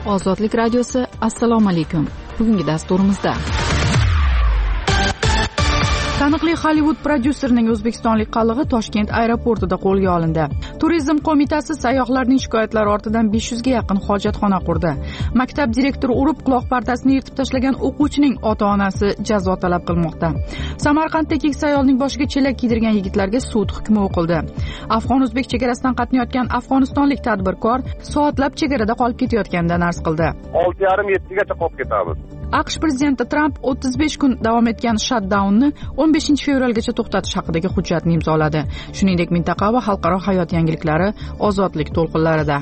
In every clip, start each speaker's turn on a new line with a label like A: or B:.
A: Ozodlik radiosi. Assalomu alaykum. Bugungi dasturimizda taniqli Hollywood prodyuserining o'zbekistonlik qalig'i Toshkent aeroportida qo'lga olindi. Turizm qo'mitasi sayyohlarning shikoyatlari ortidan 500 ga yaqin hojatxona qurdi. Maktab direktori urib quloq partasini yirtib tashlagan o'quvchining ota-onasi jazo talab qilmoqda. Samarqandda keksa ayolning boshiga chelak kiydirgan yigitlarga sud hukmi o'qildi. Afg'on-o'zbek chegarasidan qatnayotgan afg'onistonlik tadbirkor soatlab chegarada qolib ketayotganidan arz qildi.
B: 6:30-7 gacha qolib ketamiz.
A: AQSh prezidenti Tramp 35 kun davom etgan shutdaunni 15 fevralgacha to'xtatish haqidagi hujjatni imzoladi. Shuningdek, mintaqa va xalqaro hayot yangiliklari ozodlik to'lqinlarida.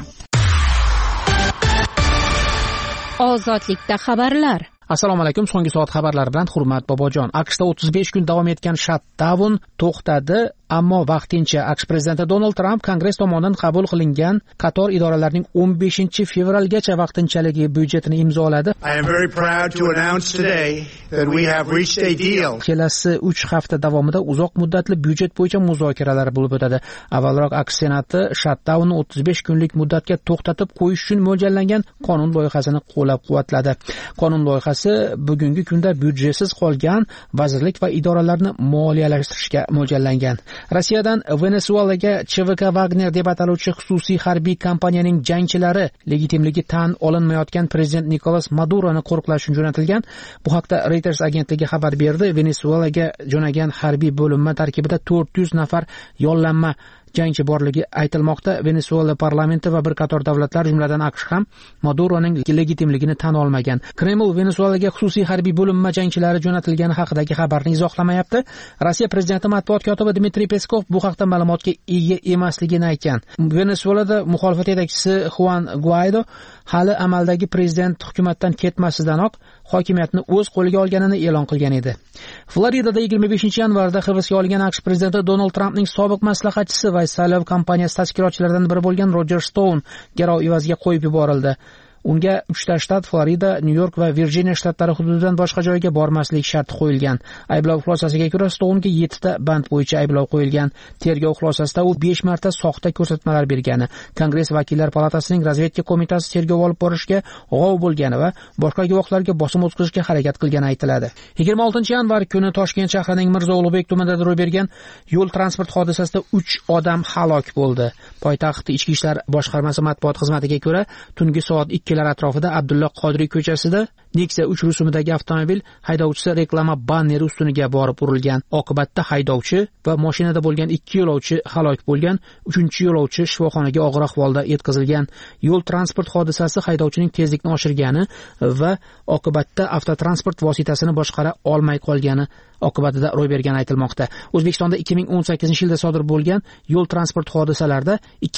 C: Ozodlikda xabarlar.
D: Assalomu alaykum. So'nggi soat xabarlari bilan Hurmat Bobojon. AQShda 35 kun davom etgan shutdaun to'xtadi, ammo vaqtincha AQSh prezidenti Donald Tramp Kongress tomonidan qabul qilingan qator idoralarning 15 fevralgacha vaqtinchaligi byudjetini imzoladi.
E: I am very proud to announce today that we have reached a deal.
D: Kelasi 3 hafta davomida uzoq muddatli byudjet bo'yicha muzokaralar bo'lib o'tadi. Avvalroq AQSh Senati shutdaunni 35 kunlik muddatga to'xtatib qo'yish uchun mo'ljallangan qonun loyihasini qo'llab-quvvatladi. Qonun loyihasi bugungi kunda byudjetsiz qolgan vazirlik va idoralarni moliyalashtirishga mo'ljallangan. Rossiyadan Venesuelaga CVK Wagner deb ataluvchi xususiy harbiy kompaniyaning jangchilari legitimligi tan olinmayotgan prezident Nikolas Maduroni qo'riqlash uchun jo'natilgan. Bu haqda Reuters agentligi xabar berdi. Venesuelaga jo'nagan harbiy bo'linma tarkibida 400 nafar yollanma jangchi borligi aytilmoqda. Venesuela parlamenti va bir qator davlatlar, jumladan AQSh ham Maduroning legitimligini tan olmagan. Kreml Venesuelaga xususiy harbiy bo'linma jangchilari jo'natilgani haqidagi xabarni izohlamayapti. Rossiya prezidenti matbuot kotibi Dmitriy Peskov bu haqda ma'lumotga ega emasligini aytgan. Venesuelada muxolifat yetakchisi Juan Guaido hali amaldagi prezident hukumatdan ketmasidanoq hokimiyatni o'z qo'liga olganini e'lon qilgan edi. Floridada 25-yanvarda hibsga olingan AQSh prezidenti Donald Trampning sobiq maslahatchisi va saylov kampaniyasi tashkilotchilaridan biri bo'lgan Roger Stone garov evaziga qo'yib yuborildi. Unga 3 ta shtat, Florida, Nyu-York va Virjiniya shtatlari hududidan boshqa joyga bormaslik sharti qo'yilgan. Ayblov xulosasiga ko'ra Stone'ga 7 ta band bo'yicha ayblov qo'yilgan. Tergov xulosasida u 5 marta soxta ko'rsatmalar bergani, Kongress vakillar palatasining razvedka qo'mitasi tergov olib borishga g'ov bo'lgani va boshqa guvohlarga bosim o'tkazishga harakat qilgani aytiladi. 26-yanvar kuni Toshkent shahrining Mirzo Ulug'bek tumanida ro'y bergan yo'l transport hodisasida 3 odam halok bo'ldi. Poytaxt Ichki ishlar boshqarmasi matbuot xizmatiga ko'ra, tungi soat 2lar atrofida Abdulla Qodiriy ko'chasida Nexia 3 rusumidagi avtomobil haydovchisi reklama banneri ustuniga borib urilgan. Oqibatda haydovchi va mashinada bo'lgan 2 yo'lovchi halok bo'lgan, 3-yo'lovchi shifoxonaga og'ir ahvolda yetkazilgan. Yo'l transport hodisasi haydovchining tezlikni oshirgani va oqibatda avtotransport vositasini boshqara olmay qolgani oqibatida ro'y bergani aytilmoqda. O'zbekistonda 2018-yilda sodir bo'lgan yo'l transport hodisalarida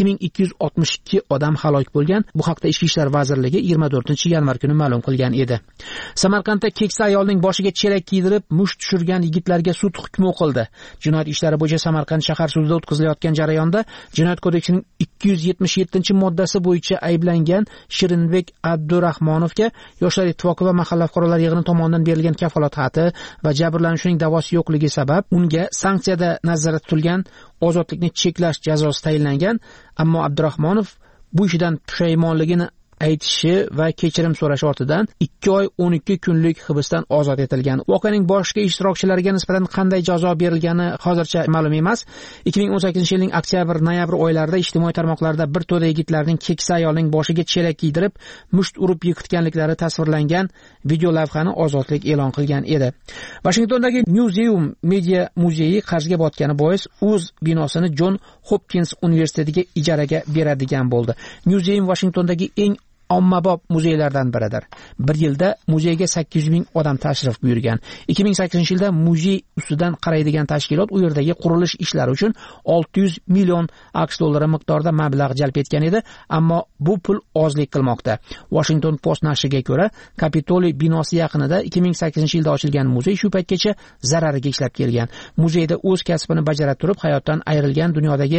D: 2262 odam halok bo'lgan. Bu haqda Ichki ishlar vazirligi 24-yanvar kuni ma'lum qilgan edi. Samarqandda keksa ayolning boshiga chelak kiydirib musht tushirgan yigitlarga sud hukmi o'qildi. Jinoyat ishlari bo'yicha Samarqand shahar sudida o'tkazilayotgan jarayonda Jinoyat kodeksining 277-moddasi bo'yicha ayblangan Shirinbek Abdurahmonovga Yoshlar ittifoqi va mahalla fuqarolar yig'ini tomonidan berilgan kafolat xati va jabrlanuvchining da'vosi yo'qligi sabab unga sanksiyada nazarda tutilgan ozodlikni cheklash jazosi tayinlangan, ammo Abdurahmonov bu ishidan pushaymonligini aytishi va kechirim so'rash ortidan 2 oy 12 kunlik hibsdan ozod etilgan. Voqeaning boshqa ishtirokchilariga nisbatan qanday jazo berilgani hozircha ma'lum emas. 2018-yilning oktyabr-noyabr oylarida ijtimoiy tarmoqlarda bir to'da yigitlarning keksa ayolning boshiga chelak kiydirib musht urib yiqitganliklari tasvirlangan video lavhani Ozodlik e'lon qilgan edi. Washingtondagi Museum Media muzeyi qarzga botgani bois o'z binosini John Hopkins universitetiga ijaraga beradigan bo'ldi. Museum Washingtondagi eng ommabop muzeylardan biridir. Bir yilda muzeyga 800 ming odam tashrif buyurgan. 2008-yilda muzey ustidan qaraydigan tashkilot u yerdagi qurilish ishlari uchun 600 million AQSh dollari miqdorida mablag' jalb etgan edi, ammo bu pul ozlik qilmoqda. Washington Post nashriga ko'ra, Kapitoliy binosi yaqinida 2008-yilda ochilgan muzey shu paytgacha zarariga ishlab kelgan. Muzeyda o'z kasbini bajara turib hayotdan ayrilgan dunyodagi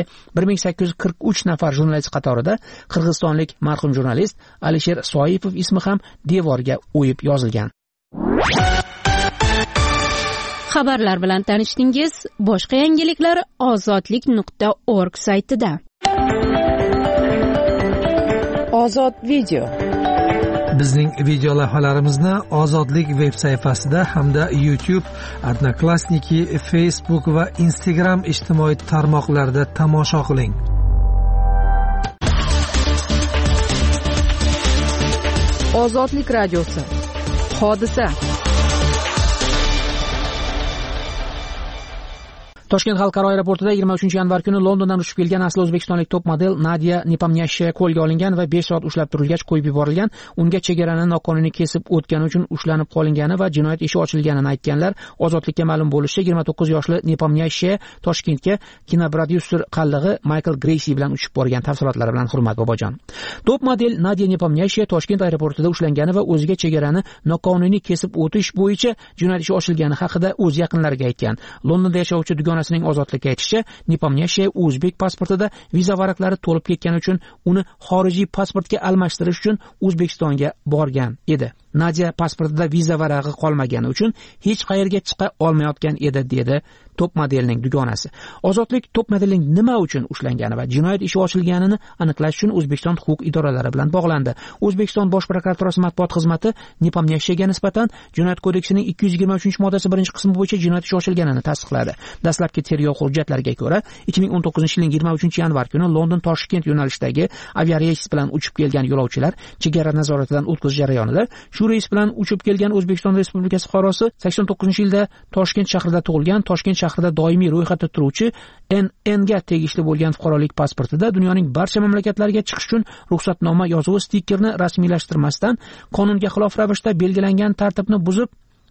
D: 1843 nafar jurnalist qatorida qirg'izistonlik marhum jurnalist Alisher Soipov ismi ham devorga o'yib yozilgan.
C: Xabarlar bilan tanishdingiz. Boshqa yangiliklar ozodlik.org saytida.
A: Ozod video.
F: Bizning video lavhalarimizni Ozodlik veb sayfasida hamda YouTube, Odnoklassniki, Facebook va Instagram ijtimoiy tarmoqlarida tomosha qiling.
A: Ozodlik radiosi. Hodisa.
D: Toshkent xalqaro aeroportida 23 yanvar kuni Londondan uchib kelgan asli o'zbekistonlik top model Nadia Nepomniashchaya qo'lga olingan va 5 soat ushlab turilgach qo'yib yuborilgan. Unga chegarani noqonuniy kesib o'tgani uchun ushlanib qolingani va jinoyat ishi ochilganini aytganlar. Ozodlikka ma'lum bo'lishicha 29 yoshli Nepomniashchaya Toshkentga kinoprodyuser qallig'i Michael Greysi bilan uchib borgan. Tafsilotlari bilan Hurmat bobojon. Top model Nadia Nepomniashchaya Toshkent aeroportida ushlangani va o'ziga chegarani noqonuniy kesib o'tish bo'yicha jinoyat ishi ochilgani haqida o'z yaqinlariga aytgan. Londonda yashovchi dugonasining Ozodlikka aytishicha, Nepomniashchaya o'zbek pasportida viza varaqlari to'lib ketgani uchun uni xorijiy pasportga almashtirish uchun O'zbekistonga borgan edi. Nadia pasportida viza varag'i qolmagani uchun hech qayerga chiqa olmayotgan edi, dedi top modelning dugonasi. Ozodlik top modelning nima uchun ushlangani va jinoyat ishi ochilganini aniqlash uchun O'zbekiston huquq idoralari bilan bog'landi. O'zbekiston Bosh prokuraturasi matbuot xizmati Nepomniashchayaga nisbatan Jinoyat kodeksining 223-moddasi 1-qismi bo'yicha jinoyat ishi ochilganini tasdiqladi. Dastlabki tergov hujjatlariga ko'ra, 2019-yilning 23-yanvar kuni London-Toshkent yo'nalishidagi aviareys bilan uchib kelgan yo'lovchilar chegara nazoratidan o'tkazish jarayonida shu reys bilan uchib kelgan O'zbekiston Respublikasi fuqarosi 89-yilda Toshkent shahrida tug'ilgan, Toshkent shahrida doimiy ro'yxatda turuvchi NN ga tegishli bo'lgan fuqarolik pasportida dunyoning barcha mamlakatlariga chiqish uchun ruxsatnoma yozuvi stikerni rasmiylashtirmasdan qonunga xilof ravishda belgilangan tartibni buzib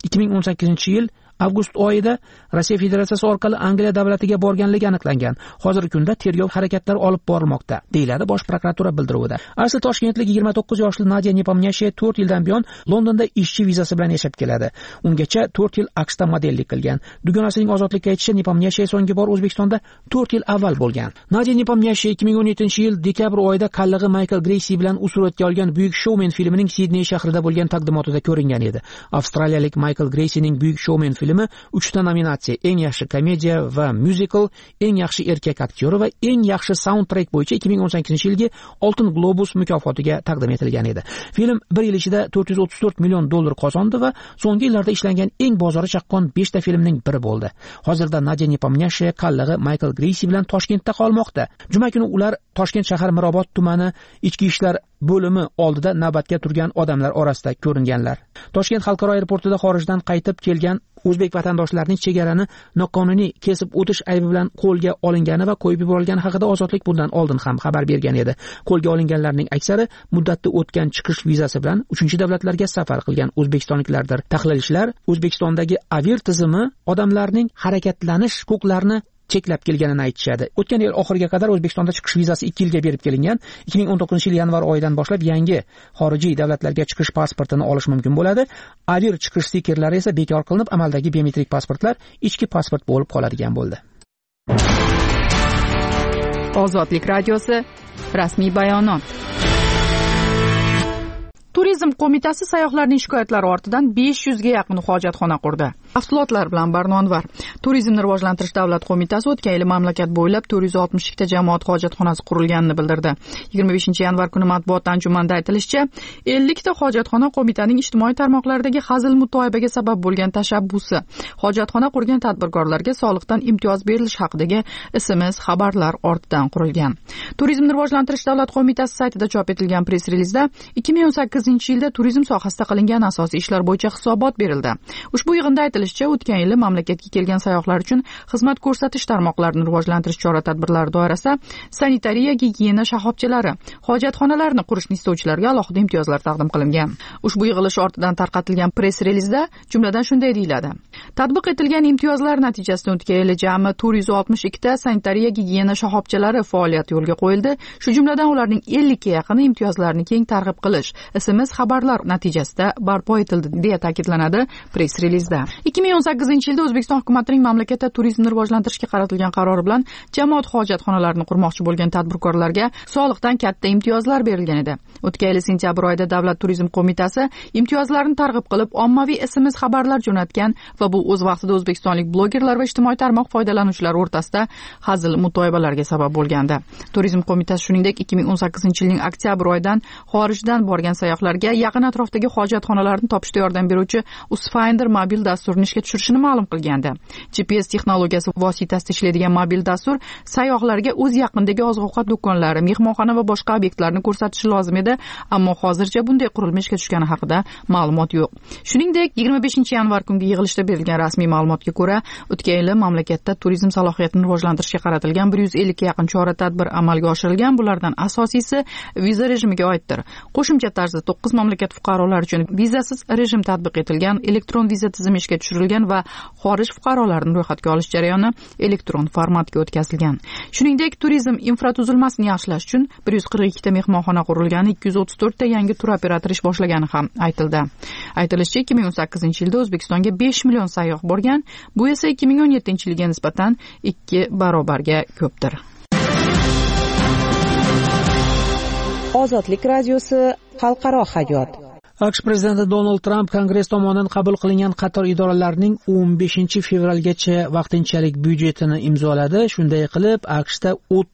D: 2018-yil avgust oyida Rossiya Federatsiyasi orqali Angliya davlatiga borganligi aniqlangan. Hozirgi kunda tergov harakatlari olib borilmoqda, deyiladi Bosh prokuratura bildiruvida. Asli toshkentlik 29 yoshli Nadia Nepomniashchaya 4 yildan buyon Londonda ishchi vizasi bilan yashab keladi. Ungacha 4 yil AQShda modellik qilgan. Dugonasining Ozodlikka aytishicha, Nepomniashchaya so'nggi bor O'zbekistonda 4 yil avval bo'lgan. Nadia Nepomniashchaya 2017-yil dekabr oyida qallig'i Michael Greysi bilan suratga olgan Buyuk shoumen filmining Sidney shahrida bo'lgan taqdimotida ko'ringan edi. Avstraliyalik Michael Greysining Buyuk shoumen filmi 3 ta nominatsiya: eng yaxshi komediya va musical, eng yaxshi erkak aktyori va eng yaxshi soundtrack bo'yicha 2018-yilgi Oltin Globus mukofotiga taqdim etilgan edi. Film 1 yil ichida $434 million qozondi va so'nggi yillarda ishlangan eng bozori chaqqon 5 ta filmning biri bo'ldi. Hozirda Nadia Nepomniashchaya qallig'i Michael Greysi bilan Toshkentda qolmoqda. Juma kuni ular Toshkent shahar Mirobod tumani ichki ishlar bo'limi oldida navbatga turgan odamlar orasida ko'ringanlar. Toshkent xalqaro aeroportida xorijdan qaytib kelgan o'zbek vatandoshlarning chegarani noqonuniy kesib o'tish aybi bilan qo'lga olingani va qo'yib yuborilgani haqida Ozodlik bundan oldin ham xabar bergan edi. Qo'lga olinganlarning aksari muddatda o'tgan chiqish vizasi bilan 3-davlatlarga safar qilgan o'zbekistonliklardir. Tahlilchilar O'zbekistondagi avir tizimi odamlarning harakatlanish huquqlarini cheklab kelganini aytishadi. O'tgan yil oxiriga qadar O'zbekistonda chiqish vizasi 2 yilga berib kelingan. 2019-yil yanvar oyidan boshlab yangi xorijiy davlatlarga chiqish pasportini olish mumkin bo'ladi. Avir chiqish stikerlari esa bekor qilinib, amaldagi biometrik pasportlar ichki pasport bo'lib qoladigan bo'ldi.
A: Ozodlik radiosi rasmiy bayonot. Turizm qo'mitasi sayyohlarning shikoyatlari ortidan 500 ga yaqin hojatxona qurdi. Tafsilotlar bilan Barnonvar. Turizmni rivojlantirish davlat qo'mitasi o'tgan yil mamlakat bo'ylab 462 ta jamoat hojatxonasi qurilganini bildirdi. 25-yanvar kuni matbuot anjumanida aytilishicha, 50 ta hojatxona qo'mitaning ijtimoiy tarmoqlardagi hazil mutoyibaga sabab bo'lgan tashabbusi. Hojatxona qurgan tadbirkorlarga soliqdan imtiyoz berilish haqidagi SMS xabarlar ortidan qurilgan. Turizmni rivojlantirish davlat qo'mitasi saytida chop etilgan press-relizda 2018-yilda turizm sohasida qilingan asosiy ishlar bo'yicha hisobot berildi. Ushbu yig'inda aytilishicha, o'tgan yili mamlakatga kelgan sayyohlar uchun xizmat ko'rsatish tarmoqlarini rivojlantirish chora-tadbirlari doirasida sanitariya, gigiyena shoxobchalari, hojatxonalarni qurishni istovchilarga alohida imtiyozlar taqdim qilingan. Ushbu yig'ilish ortidan tarqatilgan press-relizda jumladan shunday deyiladi: Tatbiq etilgan imtiyozlar natijasida o'tgan yili jami 462 ta sanitariya, gigiyena shoxobchalari faoliyati yo'lga qo'yildi. Shu jumladan ularning 50 ga yaqini imtiyozlarni keng targ'ib qilish SMS xabarlar natijasida barpo etildi, deya ta'kidlanadi press-relizda. 2018-yilda O'zbekiston hukumatining mamlakatda turizmni rivojlantirishga qaratilgan qarori bilan jamoat hojatxonalarini qurmoqchi bo'lgan tadbirkorlarga soliqdan katta imtiyozlar berilgan edi. O'tgan yil sentyabr oyida Davlat turizm qo'mitasi imtiyozlarni targ'ib qilib, ommaviy SMS xabarlar jo'natgan va bu o'z vaqtida o'zbekistonlik blogerlar va ijtimoiy tarmoq foydalanuvchilari o'rtasida hazil mutoyibalarga sabab bo'lgandi. Turizm qo'mitasi shuningdek 2018-yilning oktyabr oyidan xorijdan borgan sayyohlarga yaqin atrofdagi hojatxonalarni topishda yordam beruvchi Usfinder mobil dasturini ishga tushirishini ma'lum qilgandi. GPS texnologiyasi vositasida ishlaydigan mobil dastur sayyohlarga o'z yaqinidagi oziq-ovqat do'konlari, mehmonxona va boshqa obyektlarni ko'rsatishi lozim edi, ammo hozircha bunday qurilma ishga tushgani haqida ma'lumot yo'q. Shuningdek, 25-yanvar kungi yig'ilishda berilgan rasmiy ma'lumotga ko'ra, o'tgan yil mamlakatda turizm salohiyatini rivojlantirishga qaratilgan 150 ga yaqin chora-tadbir amalga oshirilgan. Bulardan asosiysi viza rejimiga oiddir. Qo'shimcha tarzda 9 mamlakat fuqarolari uchun vizasiz rejim tatbiq etilgan, elektron viza tizimi ishga tushirilgan va xorij fuqarolarini ro'yxatga olish jarayoni elektron formatga o'tkazilgan. Shuningdek, turizm infratuzilmasini yaxshilash uchun 142 ta mehmonxona qurilgani, 234 ta yangi tur operatori ish boshlagani ham aytildi. Aytilishicha, 2018-yilda O'zbekistonga 5 million sayyoh borgan, bu esa 2017-yilga nisbatan 2 barobarga ko'pdir.
G: Ozodlik radiosi xalqaro hayot.
D: AQSh prezidenti Donald Tramp Kongress tomonidan qabul qilingan qator idoralarning 15 fevralgacha vaqtinchalik byudjetini imzoladi. Shunday qilib, AQShda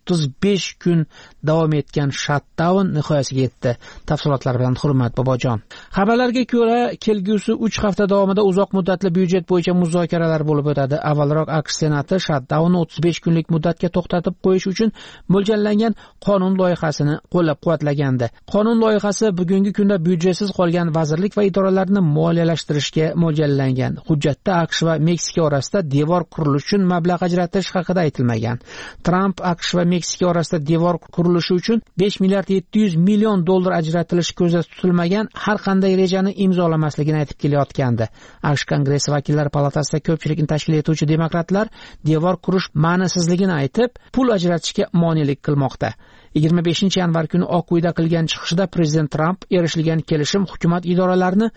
D: 35 kun davom etgan shutdown nihoyasiga yetdi. Tafsilotlar bilan Hurmat Bobojon. Xabarlarga ko'ra, kelgusi 3 hafta davomida uzoq muddatli byudjet bo'yicha muzokaralar bo'lib o'tadi. Avvalroq AQSh Senati shutdownni 35 kunlik muddatga to'xtatib qo'yish uchun mo'ljallangan qonun loyihasini qo'llab-quvvatlagandi. Qonun loyihasi bugungi kunda byudjetsiz qolgan vazirlik va idoralarni moliyalashtirishga mo'ljallangan. Hujjatda AQSh va Meksika orasida devor qurilishi uchun mablag' ajratish haqida aytilmagan. Tramp AQSh va Meksika orasida devor qurilishi uchun 5 milliard 700 million dollar ajratilishi ko'zda tutilmagan har qanday rejani imzolamasligini aytib kelayotgandi. AQSh Kongressi vakillar palatasida ko'pchilikni tashkil etuvchi demokratlar devor qurish ma'nosizligini aytib, pul ajratishga monelik qilmoqda. 25-yanvar kuni Oq uyda qilgan chiqishida prezident Tramp erishilgan kelishim hukumat idoralarini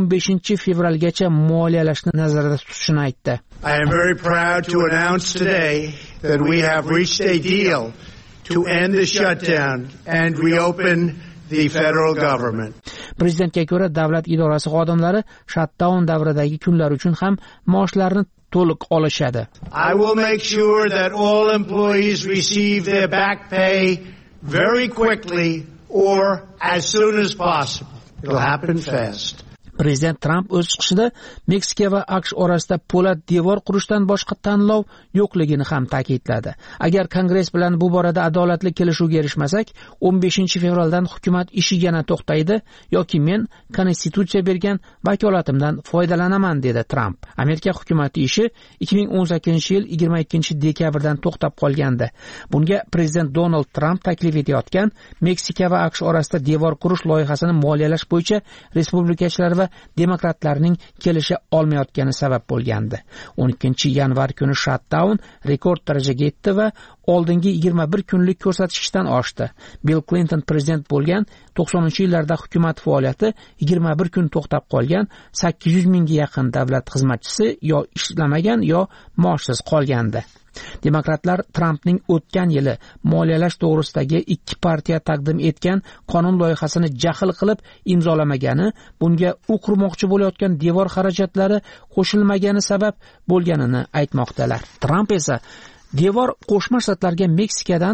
D: 15 fevralgacha moliyalashni nazarda tutishini aytdi.
E: I am very proud to announce today that we have reached a deal to end the shutdown and reopen the federal government.
D: Prezidentga ko'ra, davlat idorasi xodimlari shutdown davridagi kunlar uchun ham maoshlarini to'liq olishadi.
E: I will make sure that all employees receive their back pay very quickly or as soon as possible. It'll happen fast.
D: Prezident Tramp o'z chiqishida Meksika va AQSh orasida po'lat devor qurishdan boshqa tanlov yo'qligini ham ta'kidladi. Agar Kongress bilan bu borada adolatli kelishuvga erishmasak, 15 fevraldan hukumat ishi yana to'xtaydi yoki men konstitutsiya bergan vakolatimdan foydalanaman, dedi Tramp. Amerika hukumati ishi 2018-yil 22-dekabrdan to'xtab qolgandi. Bunga prezident Donald Tramp taklif etayotgan Meksika va AQSh orasida devor qurish loyihasini moliyalash bo'yicha respublikachilar va demokratlarning kelisha olmayotgani sabab bo'lgandi. 12-yanvar kuni shutdown rekord darajaga yetdi va oldingi 21 kunlik ko'rsatkichdan oshdi. Bill Clinton prezident bo'lgan 90-yillarda hukumat faoliyati 21 kun to'xtab qolgan, 800 mingga yaqin davlat xizmatchisi yo ishlamagan yo maoshsiz qolgandi. Demokratlar Trampning o'tgan yili moliyalash to'g'risidagi 2 partiya taqdim etgan qonun loyihasini jahl qilib imzolamagani, bunga u qurmoqchi bo'layotgan devor xarajatlari qo'shilmagani sabab bo'lganini aytmoqdalar. Tramp esa devor Qo'shma Shtatlarga Meksikadan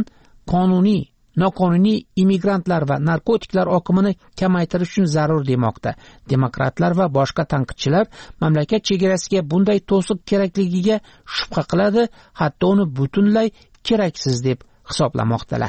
D: noqonuniy immigrantlar va narkotiklar oqimini kamaytirish uchun zarur demoqda. Demokratlar va boshqa tanqidchilar mamlakat chegarasiga bunday to'siq kerakligiga shubha qiladi, hatto uni butunlay keraksiz deb hisoblamoqdalar.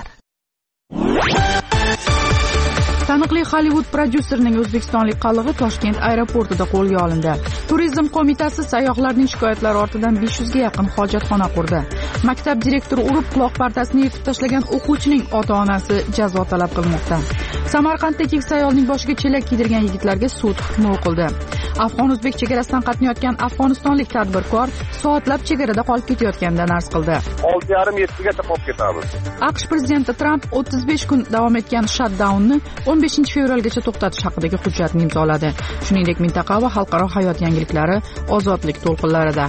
A: Taniqli Hollywood prodyuserning o'zbekistonlik qalig'i Toshkent aeroportida qo'lga olindi. Turizm qo'mitasi sayyohlarning shikoyatlari ortidan 500 ga yaqin hojatxona qurdi. Maktab direktori urib quloq partasini yirtib tashlagan o'quvchining ota-onasi jazo talab qilmoqda. Samarqandda keksa ayolning boshiga chelak kiydirgan yigitlarga sud hukmi o'qildi. afg'on-o'zbek chegarasidan qatnayotgan afg'onistonlik tadbirkor soatlab chegarada qolib ketayotganidan arz qildi.
B: 6:30-7gacha qolib ketamiz.
A: AQSh prezidenti Tramp 35 kun davom etgan shutdaunni 15 fevralgacha to'xtatish haqidagi hujjatni imzoladi. Shuningdek, mintaqa va xalqaro hayot yangiliklari ozodlik to'lqinlarida.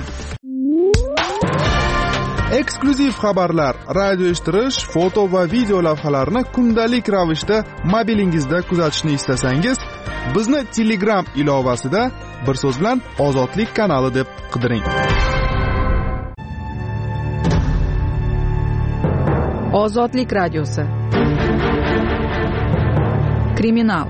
H: Eksklyuziv xabarlar, radio eshittirish, foto va video lavhalarni kundalik ravishda mobilingizda kuzatishni istasangiz, bizni Telegram ilovasida bir so'z bilan Ozodlik kanali deb qidiring.
A: Ozodlik radiosi. Kriminal.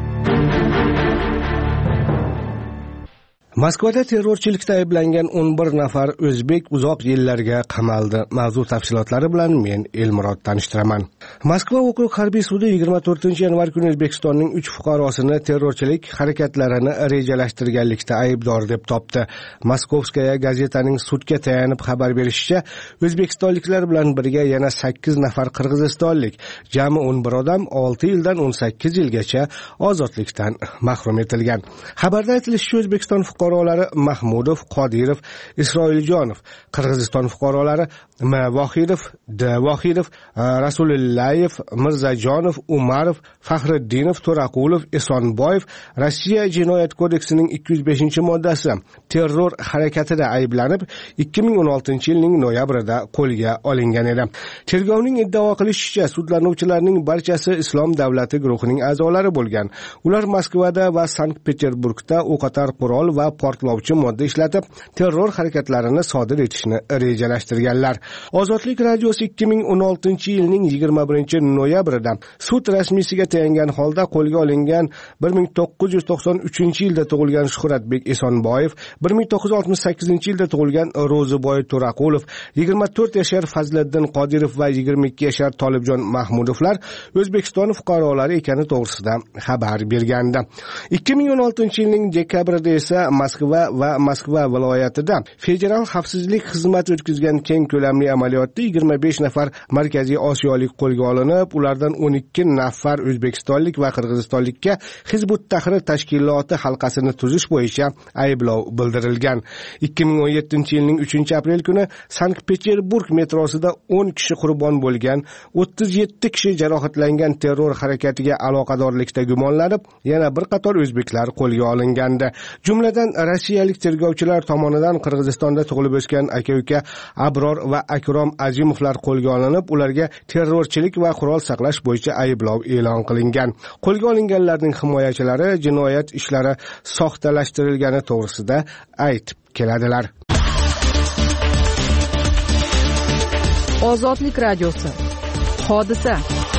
I: Moskvada terrorchilikda ayblangan 11 nafar o'zbek uzoq yillarga qamaldi. Mavzu tafsilotlari bilan men Elmurod tanishtiraman. Moskva okrug harbiy sudi 24-yanvar kuni O'zbekistonning 3 fuqarosini terrorchilik harakatlarini rejalashtirganlikda aybdor deb topdi. Moskovskaya gazetaning sudga tayanib xabar berishicha, o'zbekistonliklar bilan birga yana 8 nafar qirg'izistonlik, jami 11 odam 6 yildan 18 yilgacha ozodlikdan mahrum etilgan. Xabarda aytilishicha, O'zbekiston fuqarolari Mahmudov, Qodirov, Isroiljonov, Qirg'iziston fuqarolari M. Vohidov, D. Vohidov, Rasulillayev, Mirzajonov, Umarov, Faxriddinov, To'raqulov, Esonboyev Rossiya Jinoyat kodeksining 205-moddasi terror harakatida ayblanib 2016-yilning noyabrida qo'lga olingan edi. Tergovning iddao qilishicha, sudlanuvchilarning barchasi Islom davlati guruhining a'zolari bo'lgan. Ular Moskvada va Sankt-Peterburgda o'qotar qurol va portlovchi modda ishlatib, terror harakatlarini sodir etishni rejalashtirganlar. Ozodlik radiosi 2016-yilning 21-noyabrida sud rasmiysiga tayangan holda qo'lga olingan 1993-yilda tug'ilgan Shuhratbek Esonboyev, 1968-yilda tug'ilgan Ro'ziboy To'raqulov, 24 yashar Fazliddin Qodirov va 22 yashar Tolibjon Mahmudovlar O'zbekiston fuqarolari ekani to'g'risida xabar bergandi. 2016-yilning dekabrida esa Moskva va Moskva viloyatida federal xavfsizlik xizmati o'tkazgan keng ko'lamli amaliyotda 25 nafar Markaziy Osiyolik qo'lga olinib, ulardan 12 nafar o'zbekistonlik va qirg'izistonlikka Hizbut Tahrir tashkiloti halqasini tuzish bo'yicha ayblov bildirilgan. 2017-yilning 3-aprel kuni Sankt-Peterburg metrosida 10 kishi qurbon bo'lgan, 37 kishi jarohatlangan terror harakatiga aloqadorlikda gumonlanib, yana bir qator o'zbeklar qo'lga olingandi. Jumladan rossiyalik tergovchilar tomonidan Qirg'izistonda tug'ilib o'sgan aka-uka Abror va Akrom Azimovlar qo'lga olinib, ularga terrorchilik va qurol saqlash bo'yicha ayblov e'lon qilingan. Qo'lga olinganlarning himoyachilari jinoyat ishlari soxtalashtirilgani to'g'risida aytib keladilar.
A: Ozodlik radiosi. Hodisa.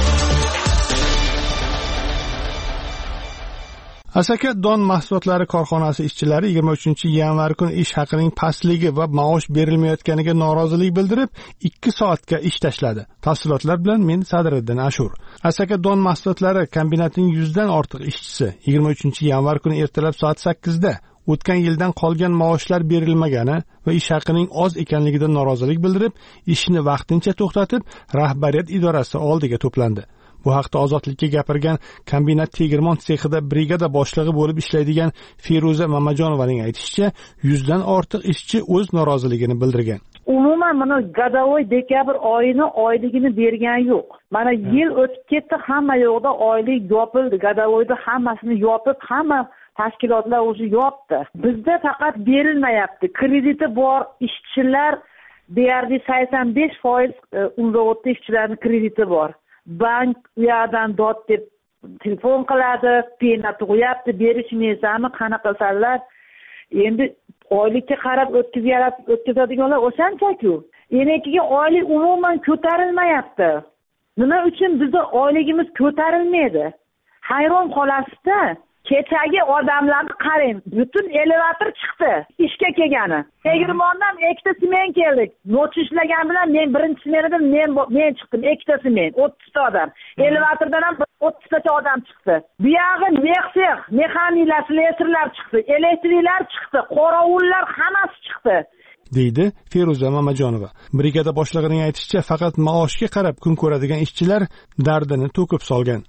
J: Asaka don mahsulotlari korxonasi ishchilari 23-yanvar kuni ish haqining pastligi va maosh berilmayotganiga norozilik bildirib 2 soatga ish tashladi. Tafsilotlar bilan men Sadriddin Ashur. Asaka don mahsulotlari kombinatining 100 dan ortiq ishchisi 23-yanvar kuni ertalab soat 8 da o'tgan yildan qolgan maoshlar berilmagani va ish haqining oz ekanligida norozilik bildirib, ishni vaqtincha to'xtatib, rahbariyat idorasi oldiga to'plandi. Bu haqda Ozodlikka gapirgan kombinat tegirmon sexida brigada boshlig'i bo'lib ishlaydigan Feruza Mamajonovaning aytishicha, 100 dan ortiq ishchi o'z noroziligini bildirgan.
K: Umuman mana gadavoy dekabr oyini oyligini bergan yo'q. Mana yil o'tib ketdi, hamma yo'qda oylik yopildi. Gadavoyda hammasini yopib, hamma tashkilotlar o'zi yopdi. Bizda faqat berilmayapti. Krediti bor ishchilar deyarli 85% unzavodda ishchilarning krediti bor. Bank u yerdan dod deb telefon qiladi, pena tug'yapti, berishmaysizmi, qanaqasanlar. Endi oylikka qarab o'tkazadiganlar o'shancha-ku. Enekiga oylik umuman ko'tarilmayapti. Nima uchun bizda oyligimiz ko'tarilmaydi? Hayron qolasizda. Kechagi odamlarni qarang, butun elevator chiqdi ishga kelgani. Tegirmondan ikkita smen keldik. Noch ishlagan bilan men birinchi smenidan men chiqdim, ikkita smen, 30 ta odam. Elevatordan ham 30 tacha odam chiqdi. Bu yog'i mexsex, mexaniklar, slesarlar chiqdi, elektriklar chiqdi, qorovullar hammasi chiqdi.
J: deydi Feruza Mamajonova. Brigada boshlig'ining aytishicha, faqat maoshga qarab kun ko'radigan ishchilar dardini to'kib solgan.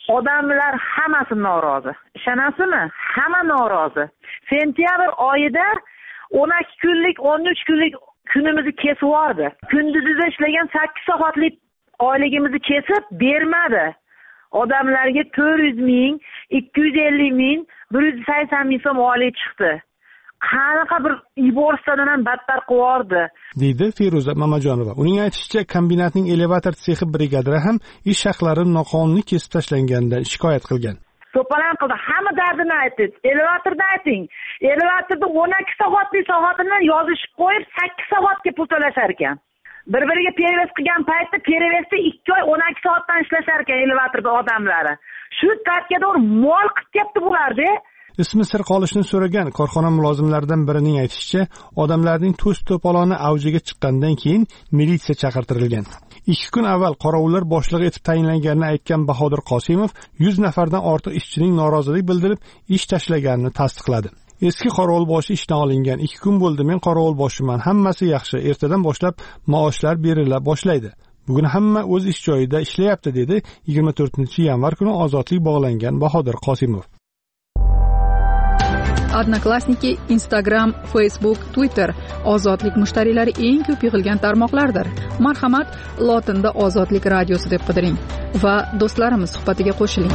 K: Odamlar hammasi norozi. Ishonasizmi? Hamma norozi. Sentyabr oyida 12 kunlik, 13 kunlik kunimizni kesib yubordi. Kunduzida ishlagan 8 soatlik oyligimizni kesib bermadi. Odamlarga 400 ming, 250 ming, 180 ming so'm oylik chiqdi. Qanaqa bir yuborsadan ham battar qiyordi,
J: deydi Feruza Mamajonova. Uning aytishicha, kombinatning elevator sexi brigadiri ham ish haqlarini noqonuniy kesib tashlanganda shikoyat qilgan.
K: To'palam qildi. Hamma dardini aytdi. Elevatorda ayting. Elevatorda 12 soatlik soatini yozishib qo'yib 8 soatga pul to'lashar ekan. Bir-biriga perevez qilgan paytda perevezda 2 oy 12 soatdan ishlashar ekan elevatorda odamlari. Shu tartibda mol qilib ketdi bularda.
J: Ismi sir qolishini so'ragan korxona mulozimlaridan birining aytishicha, odamlarning to's-to'poloni avjiga chiqqandan keyin militsiya chaqirtirilgan. 2 kun avval qorovullar boshlig'i etib tayinlanganini aytgan Bahodir Qosimov 100 nafardan ortiq ishchining norozilik bildirib, ish tashlaganini tasdiqladi. Eski qorovulboshi ishdan olingan. 2 kun bo'ldi, men qorovulboshiman. Hammasi yaxshi. Ertadan boshlab maoshlar berila boshlaydi. Bugun hamma o'z ish joyida ishlayapti, dedi 24-yanvar kuni ozodlik bog'langan Bahodir Qosimov.
A: Odnoklassniki, Instagram, Facebook, Twitter ozodlik mushtariylari eng ko'p yig'ilgan tarmoqlardir. Marhamat, lotinda Ozodlik radiosi deb qidiring va do'stlarimiz suhbatiga qo'shiling.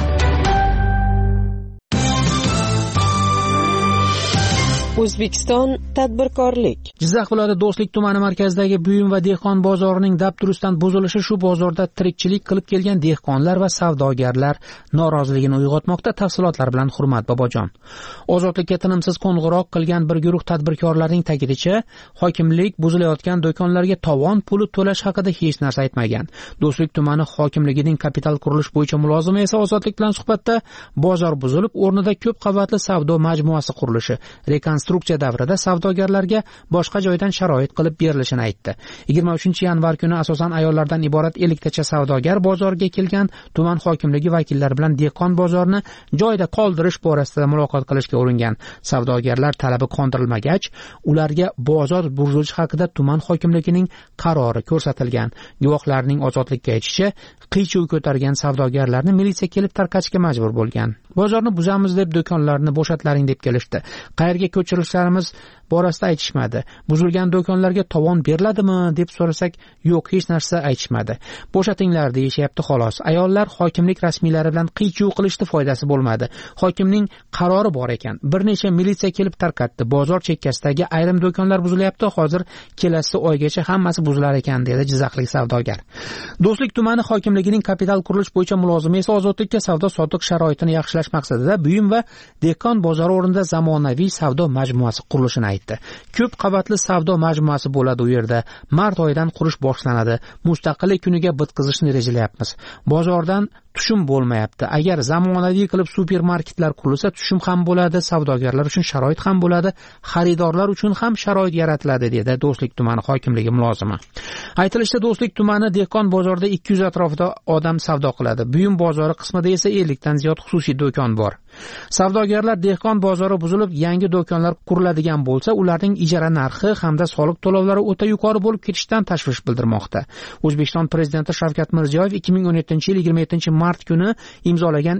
G: O'zbekiston tadbirkorlik.
D: Jizzax viloyati Do'stlik tumani markazidagi buyum va dehqon bozorining dabdurustdan buzilishi shu bozorda tirikchilik qilib kelgan dehqonlar va savdogarlar noroziligini uyg'otmoqda. Tafsilotlar bilan Hurmat Bobojon. Ozodlikka tinimsiz qo'ng'iroq qilgan bir guruh tadbirkorlarning ta'kidincha, hokimlik buzilayotgan do'konlarga tovon puli to'lash haqida hech narsa aytmagan. Do'stlik tumani hokimligining kapital qurilish bo'yicha mulozimi esa Ozodlik bilan suhbatda bozor buzilib, o'rnida ko'p qavatli savdo majmuasi qurilishi, rekonstruksiya davrida savdogarlarga boshqa joydan sharoit qilib berilishini aytdi. 23-yanvar kuni asosan ayollardan iborat 50 tacha savdogar bozorga kelgan tuman hokimligi vakillari bilan dehqon bozorini joyda qoldirish borasida muloqot qilishga uringan. Savdogarlar talabi qondirilmagach, ularga bozor buzilishi haqida tuman hokimligining qarori ko'rsatilgan. Guvohlarning Ozodlikka aytishicha, qiy-chuv ko'targan savdogarlarni militsiya kelib tarqatishga majbur bo'lgan. Bozorni buzamiz deb do'konlarni bo'shatlaring deb kelishdi. Qayerga ko'chirishlarimiz borasida aytishmadi. Buzilgan do'konlarga tovon beriladimi deb so'rasak, yo'q, hech narsa aytishmadi. Bo'shatinglar deyishyapti xolos. Ayollar hokimlik rasmiylari bilan qiy-chuv qilishdi, foydasi bo'lmadi. Hokimning qarori bor ekan. Bir necha militsiya kelib tarqatdi. Bozor chekkasidagi ayrim do'konlar buzilyapti. Hozir kelasi oygacha hammasi buzilar ekan, dedi jizzaxlik savdogar. Do'stlik tumani hokimligining kapital qurilish bo'yicha mulozimi esa Ozodlikka savdo-sotiq sharoitini yaxshilash maqsadida buyum va dehqon bozori o'rnida zamonaviy savdo majmuasi qurilishini aytdi. Ko'p qavatli savdo majmuasi bo'ladi u yerda. Mart oyidan qurish boshlanadi. Mustaqillik kuniga bitkazishni rejalayapmiz. Bozordan tushum bo'lmayapti. Agar zamonaviy qilib supermarketlar qurilsa, tushum ham bo'ladi, savdogarlar uchun sharoit ham bo'ladi, xaridorlar uchun ham sharoit yaratiladi, dedi Do'stlik tumani hokimligi mulozimi. Aytilishicha, Do'stlik tumani dehqon bozorida 200 atrofida odam savdo qiladi. Buyum bozori qismida esa 50 dan ziyod xususiy do'kon bor. Savdogarlar dehqon bozori buzilib, yangi do'konlar quriladigan bo'lsa, ularning ijara narxi hamda soliq to'lovlari o'ta yuqori bo'lib ketishidan tashvish bildirmoqda. O'zbekiston prezidenti Shavkat Mirziyoyev 2017-yil 27-mart kuni imzolagan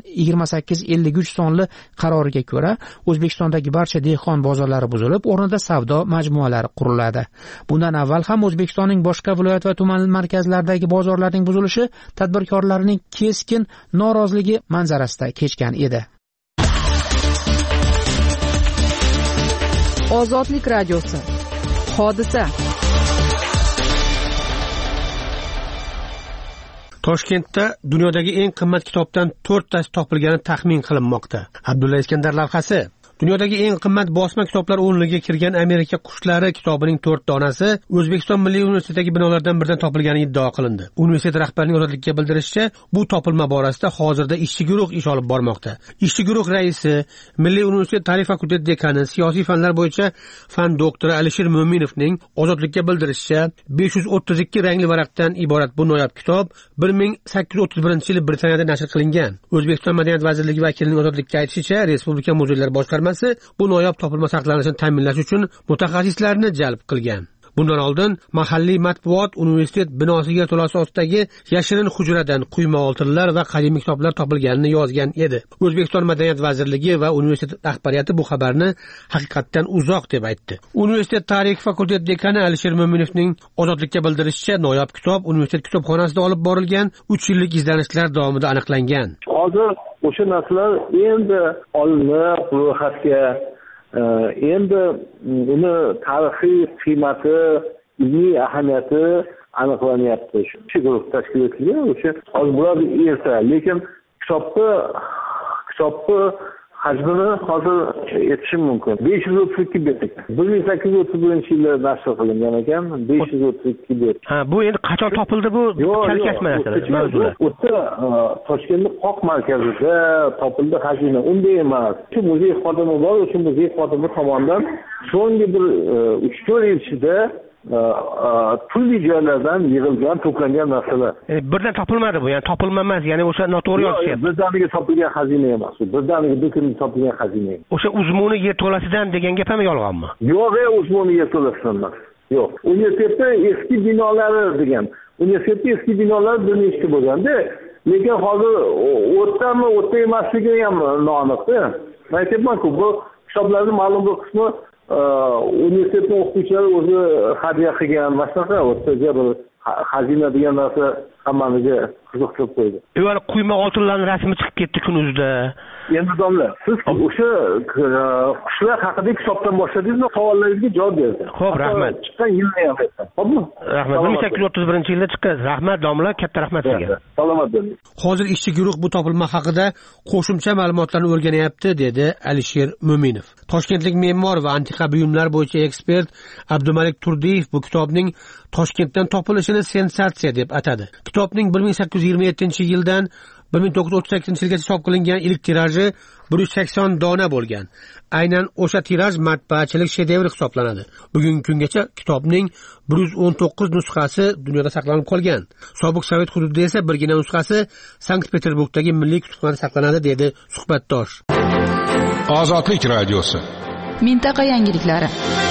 D: 2853 sonli qaroriga ko'ra, O'zbekistondagi barcha dehqon bozorlari buzilib, o'rnida savdo majmualari quriladi. Bundan avval ham O'zbekistonning boshqa viloyat va tuman markazlaridagi bozorlarning buzilishi tadbirkorlarning keskin noroziligi manzarasida kechgan edi.
A: Ozodlik radiosi. Hodisa.
L: Toshkentda dunyodagi eng qimmat kitobdan 4 tasi topilgani taxmin qilinmoqda. Abdulla Iskandar lavhasi. Dunyodagi eng qimmat bosma kitoblar o'nligiga kirgan Amerika qushlari kitobining 4 donasi O'zbekiston Milliy universitetidagi binolardan biridan topilgani iddao qilindi. Universitet rahbarining Ozodlikka bildirishicha, bu topilma borasida hozirda ishchi guruh ish olib bormoqda. Ishchi guruh raisi, Milliy universitet tarix fakulteti dekani, siyosiy fanlar bo'yicha fan doktori Alisher Mo'minovning Ozodlikka bildirishicha, 532 rangli varaqdan iborat bu noyob kitob 1831-yili Britaniyada nashr qilingan. O'zbekiston Madaniyat vazirligi vakilining Ozodlikka aytishicha, Respublika muzeylari boshqarmasi bu noyob topilma saqlanishini ta'minlash uchun mutaxassislarni jalb qilgan. Bundan oldin mahalliy matbuot universitet binosiga to'lasi ostidagi yashirin hujradan quyma oltinlar va qadimiy kitoblar topilganini yozgan edi. O'zbekiston Madaniyat vazirligi va universitet rahbariyati bu xabarni haqiqatdan uzoq deb aytdi. Universitet tarix fakulteti dekani Alisher Mo'minovning Ozodlikka bildirishicha, noyob kitob universitet kitobxonasida olib borilgan 3 yillik izlanishlar davomida aniqlangan.
B: Hozir o'sha narsalar endi olinib, ro'yxatga endi uni tarixiy qiymati, ilmiy ahamiyati aniqlanyapti. Shu guruh tashkil etilgan, o'sha hozir bular erta, lekin kitobni hajmini hozir yetishim mumkin. 532 bet. 1831-yilda nashr qilingan ekan, 532 bet.
L: Ha, bu endi qachon topildi bu? Chalkash mavzular.
B: O'ta Toshkentning qoq markazida topildi xazina. Unday emas. Shu muzey xodimi bor, o'sha muzey xodimi tomonidan so'nggi bir 3-4 yil ichida turli joylardan yig'ilgan, to'plangan narsalar.
L: Birdan topilmadi bu, ya'ni topilma emas, ya'ni o'sha noto'g'ri yozishyapti.
B: Birdaniga topilgan xazina emas, birdaniga do'konda topilgan xazina.
L: O'sha uzmuni yer to'lasidan degan gap ham yolg'onmi?
B: Yo'q, uzmuni yer to'lasidan emas. Yo'q. Universitetda eski binolari degan. Universitetda eski binolari bir nechta bo'lganda, lekin hozir o'tami, o'ta emasligi ham noaniqda. Men aytayapman-ku, bu kitoblarning ma'lum bir qismi universitetning o'qituvchilari o'zi hadya qilgan, masalan, o'rtacha bir xazina degan narsa hammaniga qiziqtirib qo'ydi.
L: Ular quyma oltinlarning rasmi chiqib ketdi kunuzda.
B: Endi domla, siz o'sha qushlar haqidagi kitobdan boshladingizmi? Savollaringizga javob berdim.
L: Xo'p, rahmat.
B: Chiqqan yilni ham aytdim. Xo'pmi?
L: Rahmat. 1831-yilda chiqqan. Rahmat domla, katta rahmat sizga.
B: Salomat bo'ling.
L: Hozir ishchi guruh bu topilma haqida qo'shimcha ma'lumotlarni o'rganyapti, dedi Alisher Mo'minov. Toshkentlik me'mor va antiqa buyumlar bo'yicha ekspert Abdumalik Turdiyev bu kitobning Toshkentdan topilishini sensatsiya deb atadi. Kitobning 1827-yildan 1938-yilgacha chop qilingan ilk tiraji 180 dona bo'lgan. Aynan o'sha tiraj matbaachilik shedevri hisoblanadi. Bugungi kungacha kitobning 119 nusxasi dunyoda saqlanib qolgan. Sobiq Sovet hududida esa birgina nusxasi Sankt-Peterburgdagi Milliy kutubxonada saqlanadi, dedi suhbatdosh.
M: Ozodlik radiosi.
A: Mintaqa yangiliklari.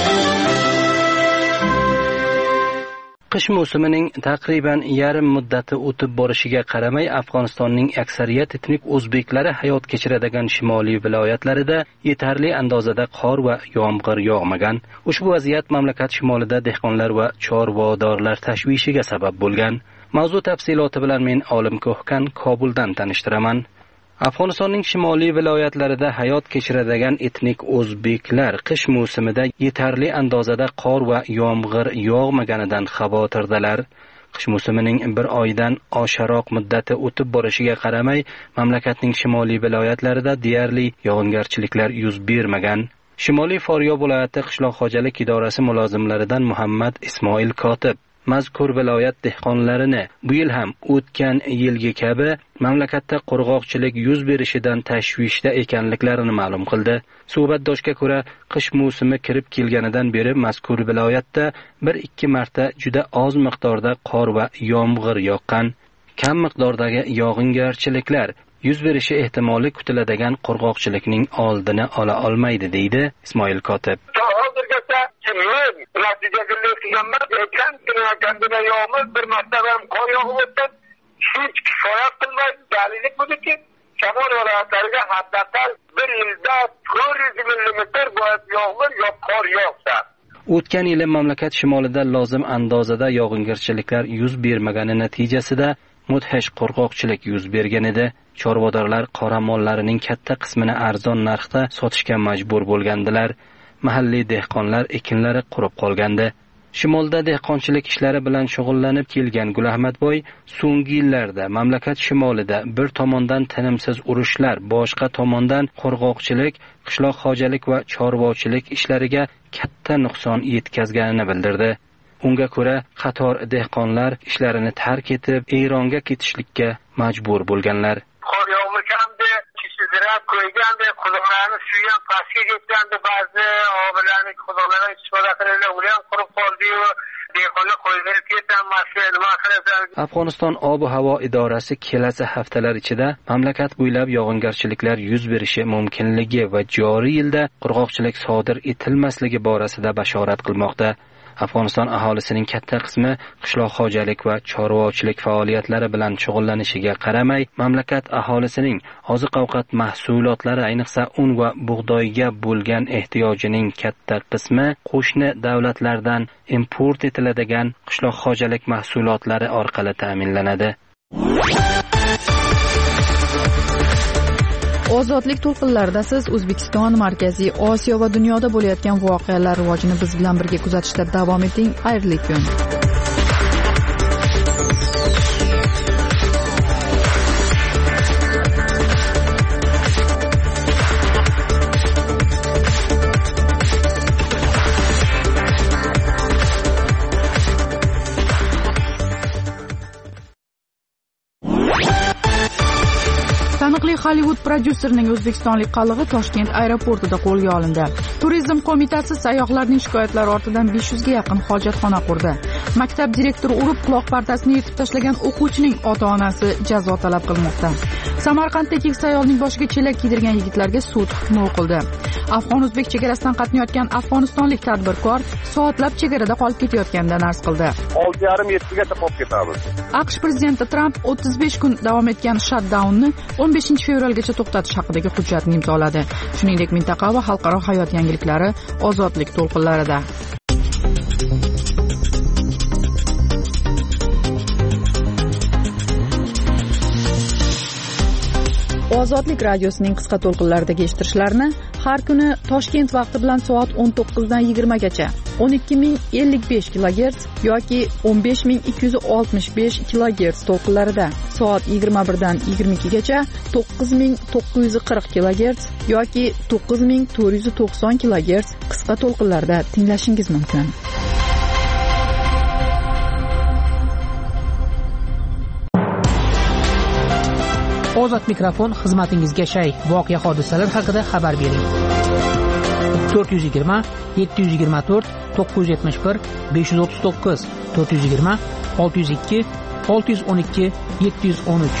N: Qish mavsumining taqriban yarim muddati o'tib borishiga qaramay, Afg'onistonning aksariyat etnik o'zbeklari hayot kechiradigan shimoliy viloyatlarida yetarli andozada qor va yomg'ir yog'magan. Ushbu vaziyat mamlakat shimolida dehqonlar va chorvadorlar tashvishiga sabab bo'lgan. Mavzu tafsiloti bilan men Olim Ko'hkan Kobuldan tanishtiraman. Afg'onistonning shimoliy viloyatlarida hayot kechiradigan etnik o'zbeklar qish mavsumida yetarli andozada qor va yomg'ir yog'maganidan xavotirdalar. Qish mavsumining bir oydan osharoq muddati o'tib borishiga qaramay, mamlakatning shimoliy viloyatlarida deyarli yog'ingarchiliklar yuz bermagan. Shimoliy Foryob viloyati qishloq xo'jalik idorasi mulozimlaridan Muhammad Ismoil Kotib mazkur viloyat dehqonlarini bu yil ham o'tgan yilgi kabi mamlakatda qurg'oqchilik yuz berishidan tashvishda ekanliklarini ma'lum qildi. Suhbatdoshga ko'ra, qish mavsumi kirib kelganidan beri mazkur viloyatda 1-2 marta juda oz miqdorda qor va yomg'ir yoqqan. Kam miqdordagi yog'ingarchiliklar yuz berishi ehtimoli kutiladigan qurg'oqchilikning oldini ola olmaydi, deydi Ismoil Kotib.
O: Bir martaba qor yog'ib o'tdi. Hech kifoya qilmaydi. Dalili budiki, shamol viloyatlariga haddaqal bir yilda 400 millimetr yomg'ir yo qor yog'sa.
N: O'tgan yili mamlakat shimolida lozim andozada yog'ingarchiliklar yuz bermagani natijasida mudhish qurg'oqchilik yuz bergan edi. Chorvadorlar qoramollarining katta qismini arzon narxda sotishga majbur bo'lgandilar. Mahalliy dehqonlar ekinlari qurib qolgandi. Shimolda dehqonchilik ishlari bilan shug'ullanib kelgan Gulahmadboy so'nggi yillarda mamlakat shimolida bir tomondan tinimsiz urushlar, boshqa tomondan qurg'oqchilik, qishloq xo'jalik va chorvochilik ishlariga katta nuqson yetkazganini bildirdi. Unga ko'ra, qator dehqonlar ishlarini tark etib, Eronga ketishlikka majbur bo'lganlar.
O: Qor yog'maganda, kishildirab qo'yganda, quduqlarni suvi ham pastga ketganda, ba'zi obilarni quduqlardan istifoda qilganlar, ular ham qurib qoldi-yu, dehqonlar qo'yib ketganmasa, nima qiladi?
N: Afg'oniston ob-havo idorasi kelasi haftalar ichida mamlakat bo'ylab yog'ingarchiliklar yuz berishi mumkinligi va joriy yilda qurg'oqchilik sodir etilmasligi borasida bashorat qilmoqda. Afg'oniston aholisining katta qismi qishloq xo'jalik va chorvachilik faoliyatlari bilan shug'ullanishiga qaramay, mamlakat aholisining oziq-ovqat mahsulotlari, ayniqsa un va bug'doyga bo'lgan ehtiyojining katta qismi qo'shni davlatlardan import etiladigan qishloq xo'jalik mahsulotlari orqali ta'minlanadi.
A: Ozodlik to'lqinlarida siz O'zbekiston, Markaziy Osiyo va dunyoda bo'layotgan voqealar rivojini biz bilan birga kuzatishda davom eting. Xayrli kun. Taniqli Hollywood prodyuserning o'zbekistonlik qalig'i Toshkent aeroportida qo'lga olindi. Turizm qo'mitasi sayyohlarning shikoyatlari ortidan 500 ga yaqin hojatxona qurdi. Maktab direktori urib quloq partasini yirtib tashlagan o'quvchining ota-onasi jazo talab qilmoqda. Samarqandda keksa ayolning boshiga chelak kiydirgan yigitlarga sud hukmi o'qildi. Afg'on-o'zbek chegarasidan qatnayotgan afg'onistonlik tadbirkor soatlab chegarada qolib ketayotganidan arz qildi.
P: 6:30 gacha qolib ketamiz.
A: AQSh prezidenti Tramp 35 kun davom etgan shutdaunni 15 fevralgacha to'xtatish haqidagi hujjatni imzoladi. Shuningdek, mintaqa va xalqaro hayot yangiliklari ozodlik to'lqinlarida. Ozodlik radiosining qisqa to'lqinlaridagi eshittirishlarni har kuni Toshkent vaqti bilan soat 19 dan 20 gacha 12055 kHz yoki 15265 kHz to'lqinlarida, soat 21 dan 22 gacha 9940 kHz yoki 9490 kHz qisqa to'lqinlarda tinglashingiz mumkin.
D: Ozod mikrofon xizmatingizga shay. Voqea hodisalar haqida xabar bering. 420 724 971 539 420 602 612 713.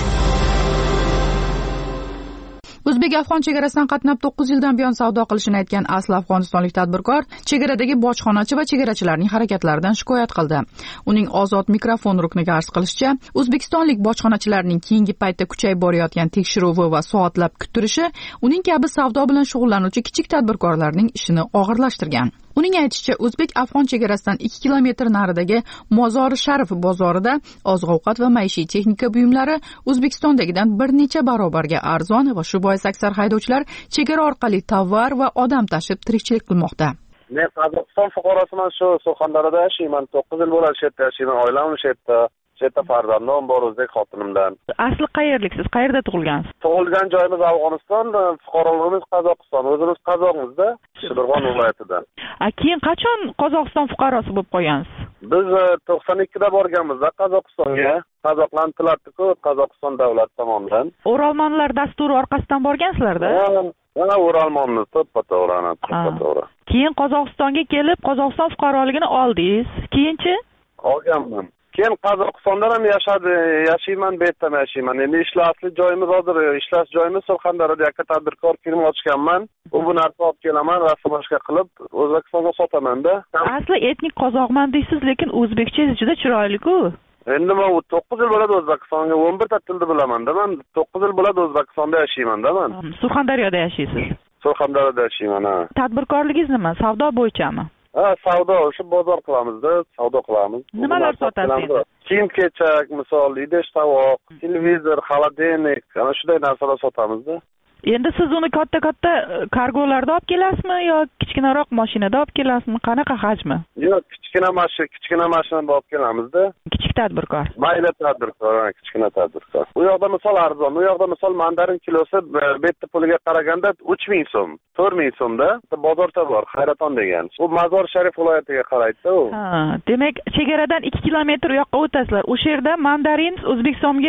D: O'zbek-afg'on chegarasidan qatnab 9 yildan buyon savdo qilishini aytgan asl afg'onistonlik tadbirkor chegaradagi bojxonachi va chegarachilarning harakatlaridan shikoyat qildi. Uning ozod mikrofon rukniga arz qilishicha, o'zbekistonlik bojxonachilarning keyingi paytda kuchayib borayotgan tekshiruvi va soatlab kuttirishi uning kabi savdo bilan shug'ullanuvchi kichik tadbirkorlarning ishini og'irlashtirgan. Uning aytishicha, O'zbek-afg'on chegarasidan 2 kilometr naridagi Mozori Sharif bozorida oziq-ovqat va maishiy texnika buyumlari O'zbekistondagidan bir necha barobarga arzon va shu bois aksar haydovchilar chegara orqali tovar va odam tashib tirikchilik qilmoqda.
P: Men Qozog'iston fuqarosiman, shu Surxondaryoda yashayman. 9 yil bo'ladi shu yerda yashayman. Oilam shu yerda. Chetda farzandim bor, o'zbek xotinimdan.
A: Asli qayerliksiz? Qayerda tug'ilgansiz?
P: Tug'ilgan joyimiz Afg'oniston, fuqaroligimiz Qozog'iston. O'zimiz Qozog'mizda, Shirg'on viloyatidan.
A: Keyin qachon Qozog'iston fuqarosi bo'lib qolgansiz?
P: Biz 92 da borganmizda Qozog'istonga. Qozoqlar tilatdi-ku, Qozog'iston davlat tomonidan.
A: O'rolmonlar dasturi orqasidan borgansizlar-da?
P: Ha, O'rolmonni to'ppa-to'g'ri.
A: Keyin Qozog'istonga kelib, Qozog'iston fuqaroligini oldingiz. Keyinchi?
P: Olganman. Keyin Qozog'istonda ham yashayman, bu yerda yashayman. Endi ishlashli joyimiz hozir, ishlash joyimiz Surxondaryoda yakka tadbirkor firma ochganman. Bu narsa olib kelaman, rasm-boshqa qilib O'zbekistonga sotaman-da.
A: Asli etnik qozoqman deysiz, lekin o'zbekchangiz juda chiroyli-ku.
P: Endi men 9 yil bo'ladi O'zbekistonga, 11 ta tilni bilaman-da men. 9 yil bo'ladi O'zbekistonda yashayman-da men.
A: Surxondaryoda yashaysiz?
P: Surxondaryoda yashayman, ha.
A: Tadbirkorligingiz nima? Savdo bo'yichami?
P: Ha, savdo, o'sha bozor qilamizda, savdo qilamiz.
A: Nimalar sotasiz?
P: Kiyim-kechak, misol, idish tovoq, televizor, xolodilnik, ana shunday narsalar sotamizda.
A: Endi siz uni katta-katta kargolarda olib kelasizmi yo kichkinaroq mashinada olib kelasizmi? Qanaqa hajmi?
P: Yo'q, kichkina mashinada olib kelamizda.
A: Kichik tadbirkor.
P: Mayli tadbirkor, kichkina tadbirkor. U yoqda misol arzon, u yoqda misol mandarin kilosi bitta puliga qaraganda 3000 so'm, 4000 so'mda. Bozorda bor, Hayraton degan. U Mazor Sharif viloyatiga qaraydi u.
A: Ha, demak, chegaradan 2 kilometr u yoqqa o'tasizlar. O'sha yerda mandarin O'zbekistonga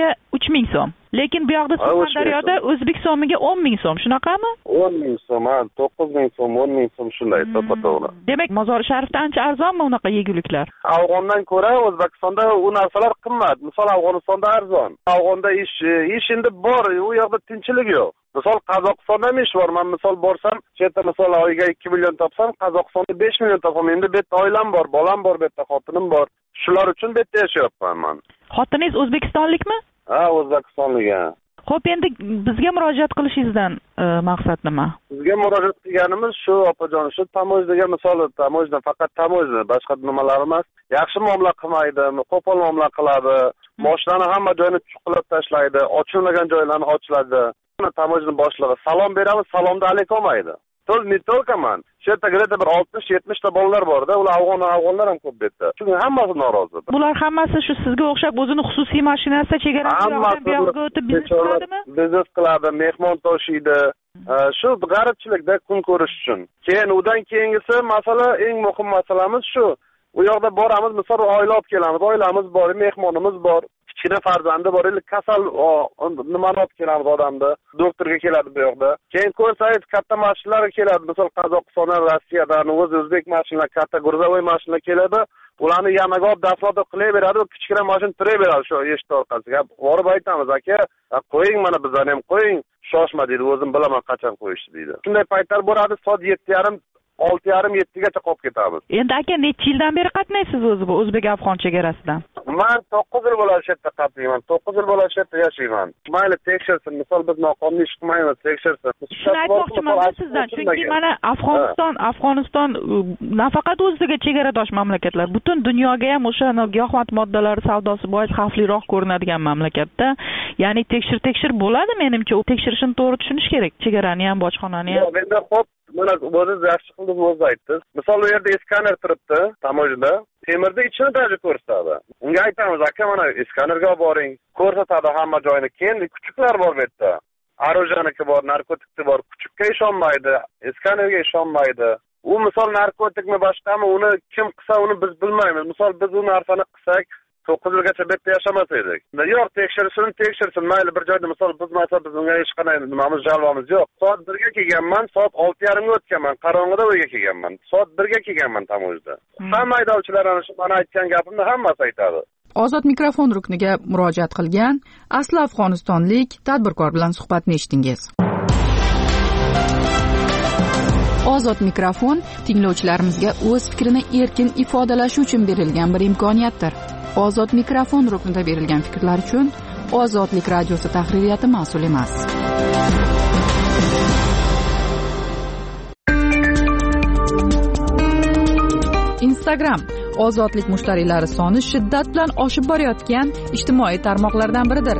Q: 3,000 so'm. Lekin bu yoqda Surxondaryoda o'zbek so'miga 10,000 so'm, shunaqami?
P: 10,000 so'm, 9,000 so'm, 10,000 so'm shunday, to'g'ri.
Q: Demak, Mozori Sharifda ancha arzonmi unaqa yeguliklar?
P: Afg'ondan ko'ra O'zbekistonda u narsalar qimmat. Misol Afg'onistonda arzon. Afg'onda ish endi bor, u yoqda tinchlik yo'q. Misol Qozog'istonda ham ish bor. Men misol borsam, chetda misol oyiga 2 million topsam, Qozog'istonda 5 million topaman. Endi bu yerda oilam bor, bolam bor, bu yerda xotinim bor. Shular uchun bu yerda yashayapman men.
Q: Xotiningiz o'zbekistonlikmi?
P: Ha, o'zbekistonlik.
Q: Xo'p, endi bizga murojaat qilishingizdan maqsad nima?
P: Bizga murojaat qilganimiz shu, opajon, shu tamojdaga misol tamojda faqat tamojda, boshqa nimalar emas. Yaxshi muomala qilmaydi, qo'pol muomala qiladi. Moshinani hamma joyini chuqurlab tashlaydi, ochilmagan joylarni ochiladi. Tamojni boshlig'i salom beramiz, salomda alik olmaydi. Не только man. Shu yerda bir 60-70 ta bolalar bor-da, ular afg'onlar ham ko'p betda. Chunki hammasi norozi.
Q: Bular hammasi shu sizga o'xshab o'zini xususiy mashinasida chegarachilardan bu yoqqa o'tib biznes qiladimi?
P: Biznes qiladi, mehmon toshiydi. Shu g'aribchilikda kun ko'rish uchun. Keyin undan keyingisi masala, eng muhim masalamiz shu. U yoqda boramiz, misol oila olib kelamiz, oilamiz bor, mehmonimiz bor. Kichkina farzandi bor, kasal nimani olib kelamiz odamni, doktorga keladi bu yoqda. Keyin ko'rsangiz katta mashinalar keladi, misol Qozog'istondan, Rossiyadan, o'zbek mashinalar, katta gruzovoy mashinalar keladi. Ularni yamaga olib dafnoda qilaveradi, kichkina mashina turaveradi shu eshik orqasiga. Borib aytamiz, aka, qo'ying mana bizdan ham qo'ying, shoshma deydi, o'zim bilaman qachon qo'yishni deydi. Shunday paytlar bo'ladi, soat 7:30 6:30-7gacha qolib ketamiz.
Q: Endi aka necha yildan beri qatnaysiz o'zi bu o'zbek-afg'on chegarasidan?
P: Men 9 yil bo'ladi shu yerda qatnayman. 9 yil bo'ladi shu yerda yashayman. Mayli tekshirsin, misol biz noqonuniy ish qilmaymiz, tekshirsin.
Q: Shuni aytmoqchiman sizdan, chunki mana Afg'oniston nafaqat o'ziga chegaradosh mamlakatlar, butun dunyoga ham o'sha giyohvand moddalar savdosi bois xavfliroq ko'rinadigan mamlakatda, ya'ni tekshir bo'ladi, menimcha u tekshirishni to'g'ri tushunish kerak, chegarani ham, bojxonani ham.
P: Yo'q, endi xo'p, mana o'zingiz yaxshi qildingiz, o'zingiz aytdingiz. Misol u yerda skaner turibdi, tamojda. Temirda ichini darajada ko'rsatadi. Unga aytamiz, aka, mana skanerga boring, ko'rsatadi hamma joyini. Keyin kuchuklar bor bu yerda. Orojaniki bor, narkotikni bor. Kuchukka ishonmaydi, skanerga ishonmaydi. U misol narkotikmi boshqami, uni kim qilsa uni biz bilmaymiz. Misol biz u narsani qilsak 9 yilgacha bu yerda yashamas edik. Yo'q, tekshirsin, mayli bir joyda misol biz unga hech qanday nimamiz, jalvamiz yo'q. Soat 1ga kelganman, soat 6:30ga o'tganman, qarong'ida uyga kelganman. Soat 1ga kelganman tamojda. Hamma haydovchilar ana shu mana aytgan gapimni hammasi aytadi.
A: Ozod mikrofon rukniga murojaat qilgan asli afg'onistonlik tadbirkor bilan suhbatni eshitdingiz. Ozod mikrofon tinglovchilarimizga o'z fikrini erkin ifodalashi uchun berilgan bir imkoniyatdir. Ozod mikrofon ruknida berilgan fikrlar uchun Ozodlik radiosi tahririyati mas'ul emas. Instagram ozodlik mushtariylari soni shiddat bilan oshib borayotgan ijtimoiy tarmoqlardan biridir.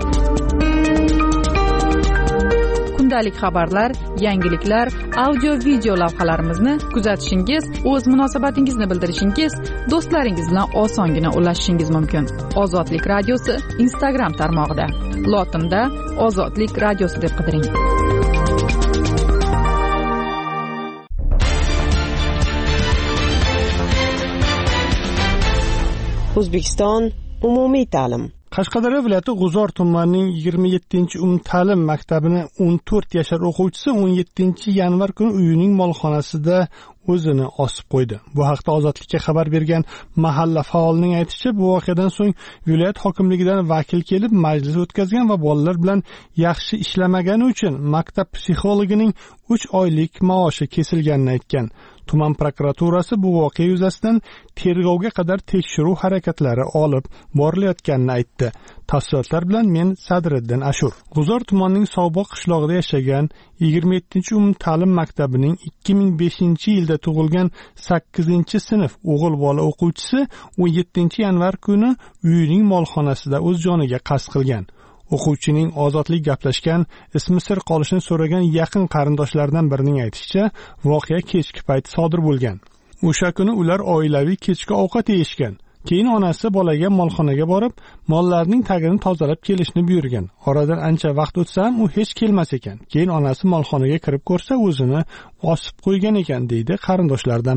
A: Kundalik xabarlar, yangiliklar, audio-video lavhalarimizni kuzatishingiz, o'z munosabatingizni bildirishingiz, do'stlaringiz bilan osongina ulashishingiz mumkin. Ozodlik radiosi Instagram tarmog'ida. Lotinda Ozodlik radiosi deb qidiring.
G: O'zbekiston umumiy ta'lim.
J: Qashqadaryo viloyati G'uzor tumanining 27-umumta'lim maktabini 14 yashar o'quvchisi 17-yanvar kuni uyining molxonasida o'zini osib qo'ydi. Bu haqda Ozodlikka xabar bergan mahalla faolining aytishicha, bu voqeadan so'ng viloyat hokimligidan vakil kelib majlis o'tkazgan va bolalar bilan yaxshi ishlamagani uchun maktab psixologining 3 oylik maoshi kesilganini aytgan. Tuman prokuraturasi bu voqea yuzasidan tergovga qadar tekshiruv harakatlari olib borilayotganini aytdi. Tafsilotlar bilan men Sadriddin Ashur. G'uzor tumanining So'g'boq qishlog'ida yashagan 27-umumta'lim maktabining 2005-yilda tug'ilgan 8-sinf o'g'il bola o'quvchisi 17-yanvar kuni uyining molxonasida o'z joniga qasd qilgan. O'quvchining ozodlik gaplashgan, ismi sir qolishini so'ragan yaqin qarindoshlaridan birining aytishicha, voqea kechki payt sodir bo'lgan. O'sha kuni ular oilaviy kechki ovqat yeyishgan. Keyin onasi bolaga molxonaga borib, mollarning tagini tozalab kelishni buyurgan. Oradan ancha vaqt o'tsa ham u hech kelmas ekan. Keyin onasi molxonaga kirib ko'rsa, o'zini osib qo'ygan ekan, deydi qarindoshlaridan biri.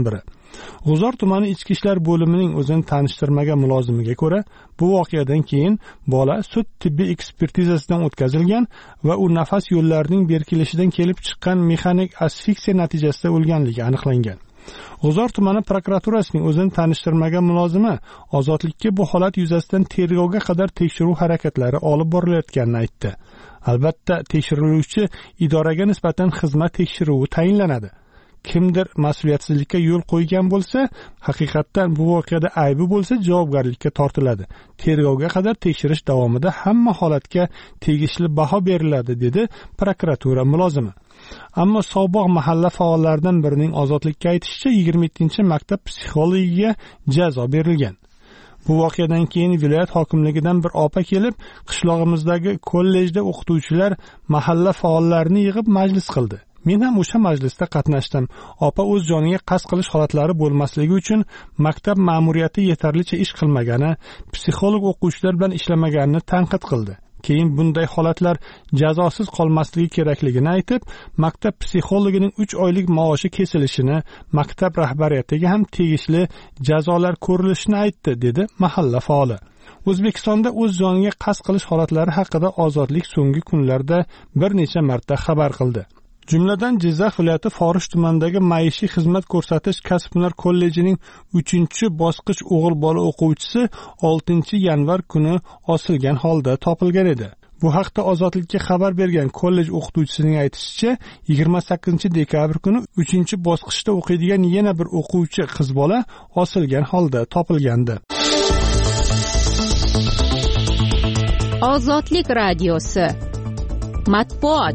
J: G'uzor tumani ichki ishlar bo'limining o'zini tanishtirmagan mulozimiga ko'ra, bu voqeadan keyin bola sud tibbiy ekspertizasidan o'tkazilgan va u nafas yo'llarining berkilishidan kelib chiqqan mexanik asfiksiya natijasida o'lganligi aniqlangan. G'uzor tumani prokuraturasining o'zini tanishtirmagan mulozimi ozodlikka bu holat yuzasidan tergovga qadar tekshiruv harakatlari olib borilayotganini aytdi. Albatta, tekshiriluvchi idoraga nisbatan xizmat tekshiruvi tayinlanadi. Kimdir mas'uliyatsizlikka yo'l qo'ygan bo'lsa, haqiqatdan bu voqeada aybi bo'lsa javobgarlikka tortiladi. Tergovga qadar tekshirish davomida hamma holatga tegishli baho beriladi, dedi prokuratura mulozimi. Ammo sobiq mahalla faollaridan birining ozodlikka aytishicha 27-maktab psixologiga jazo berilgan. Bu voqeadan keyin viloyat hokimligidan bir opa kelib, qishlog'imizdagi kollejda o'qituvchilar mahalla faollarini yig'ib majlis qildi. Men ham o'sha majlisda qatnashdim. Opa o'z joniga qasd qilish holatlari bo'lmasligi uchun maktab ma'muriyati yetarlicha ish qilmagani, psixolog o'quvchilar bilan ishlamaganini tanqid qildi. Keyin bunday holatlar jazosiz qolmasligi kerakligini aytib, maktab psixologining 3 oylik maoshi kesilishini, maktab rahbariyatiga ham tegishli jazolar ko'rilishini aytdi, dedi mahalla faoli. O'zbekistonda o'z joniga qasd qilish holatlari haqida Ozodlik so'nggi kunlarda bir necha marta xabar qildi. Jumladan Jizzax viloyati Forish tumanidagi maishiy xizmat ko'rsatish kasb-hunar kollejining 3-bosqich o'g'il bola o'quvchisi 6-yanvar kuni osilgan holda topilgan edi. Bu haqda Ozodlikka xabar bergan kollej o'qituvchisining aytishicha, 28-dekabr kuni 3-bosqichda o'qiydigan yana bir o'quvchi qiz bola osilgan holda topilgandi.
C: Ozodlik radiosi matbuot.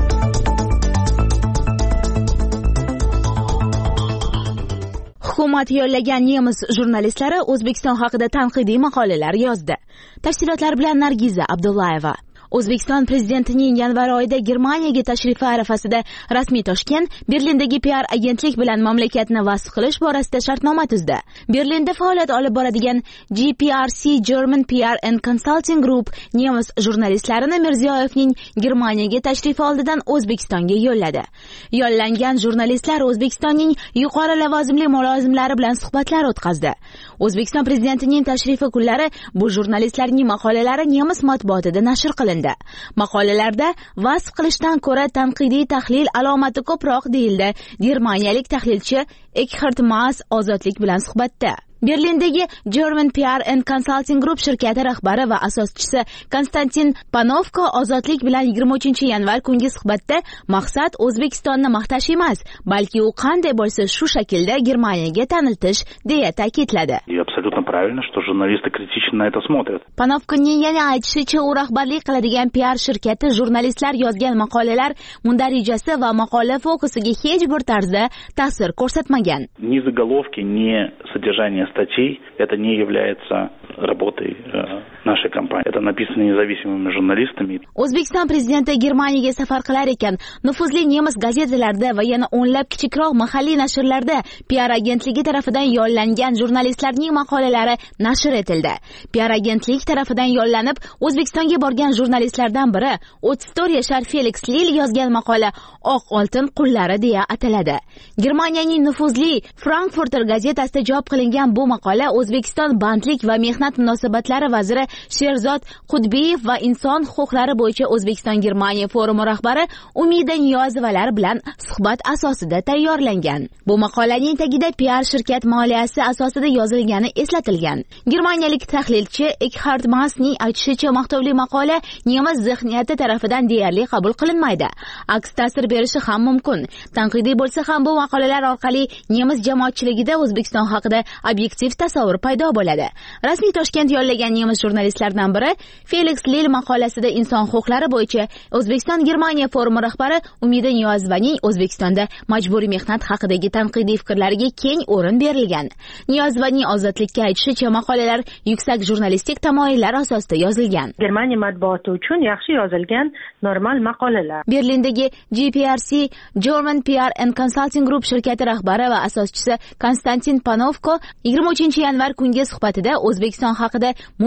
C: Hukumat yollagan nemis jurnalistlari O'zbekiston haqida tanqidiy maqolalar yozdi. Tafsilotlar bilan Nargiza Abdullayeva. O'zbekiston prezidentining yanvar oyida Germaniyaga tashrifi arafasida rasmiy Toshkent Berlindagi PR agentlik bilan mamlakatni vasf qilish borasida shartnoma tuzdi. Berlinda faoliyat olib boradigan GPRC German PR and Consulting Group nemis jurnalistlarini Mirziyoyevning Germaniyaga tashrifi oldidan O'zbekistonga yo'lladi. Yollangan jurnalistlar O'zbekistonning yuqori lavozimli mulozimlari bilan suhbatlar o'tkazdi. O'zbekiston prezidentining tashrifi kunlari bu jurnalistlarning maqolalari nemis matbuotida nashr qilindi. Maqolalarda vasf qilishdan ko'ra tanqidiy tahlil alomati ko'proq deyildi germaniyalik tahlilchi Eckhard Maas Ozodlik bilan suhbatda. Berlindagi German PR and Consulting Group shirkati rahbari va asoschisi Konstantin Panovko Ozodlik bilan 23-yanvar kungi suhbatda maqsad O'zbekistonni maqtash emas, balki u qanday bo'lsa shu shaklda Germaniyaga taniltish, deya ta'kidladi.
R: Абсолютно правильно, что журналисты критично на это смотрят.
C: Panovkoning yana aytishicha, u rahbarlik qiladigan PR shirkati jurnalistlar yozgan maqolalar mundarijasi va maqola fokusiga hech bir tarzda ta'sir ko'rsatmagan.
R: Ни заголовки, ни содержание статей это не является работой нашей компании. Это написано независимыми журналистами.
C: O'zbekiston prezidenti Germaniyaga safar qilar ekan, nufuzli nemis gazetalarida va yana o'nlab kichikroq mahalliy nashrlarda PR agentligi tarafidan yollangan jurnalistlarning maqolalari nashr etildi. PR agentlik tarafidan yollanib O'zbekistonga borgan jurnalistlardan biri 34 yashar Felix Lil yozgan maqola Oq oltin qullari deya ataladi. Germaniyaning nufuzli Frankfurter gazetasida chop qilingan bu maqola O'zbekiston bandlik va mehnat munosabatlari vaziri Sherzod Qudbiyev va inson huquqlari bo'yicha O'zbekiston Germaniya forumi rahbari Umida Niyozovalar bilan suhbat asosida tayyorlangan. Bu maqolaning tagida PR shirkat moliyasi asosida yozilgani eslatilgan. Germaniyalik tahlilchi Eckhard Maasning aytishicha, maqtovli maqola nemis zihniyati tarafidan deyarli qabul qilinmaydi. Aks ta'sir berishi ham mumkin. Tanqidiy bo'lsa ham bu maqolalar orqali nemis jamoatchiligida O'zbekiston haqida obyektiv tasavvur paydo bo'ladi. Rasmiy Toshkent yollagan nemis jurnalistlardan biri Felix Lil maqolasida inson huquqlari bo'yicha O'zbekiston Germaniya forumi rahbari Umida Niyozovaning O'zbekistonda majburiy mehnat haqidagi tanqidiy fikrlariga keng o'rin berilgan. Niyozovaning Ozodlikka aytishicha, maqolalar yuksak jurnalistik tamoyillar asosida yozilgan.
S: Germaniya matbuoti uchun yaxshi yozilgan normal maqolalar.
C: Berlindagi GPRC German PR and Consulting Group shirkati rahbari va asoschisi Konstantin Panovko 23-yanvar kungi suhbatida O'zbekiston haqida mutlaq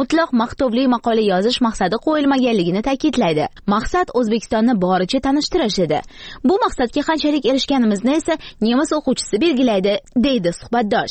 C: maqtovli maqola yozish maqsadi qo'yilmaganligini ta'kidlaydi. Maqsad O'zbekistonni boricha tanishtirish edi. Bu maqsadga qanchalik erishganimizni esa nemis o'quvchisi belgilaydi, deydi suhbatdosh.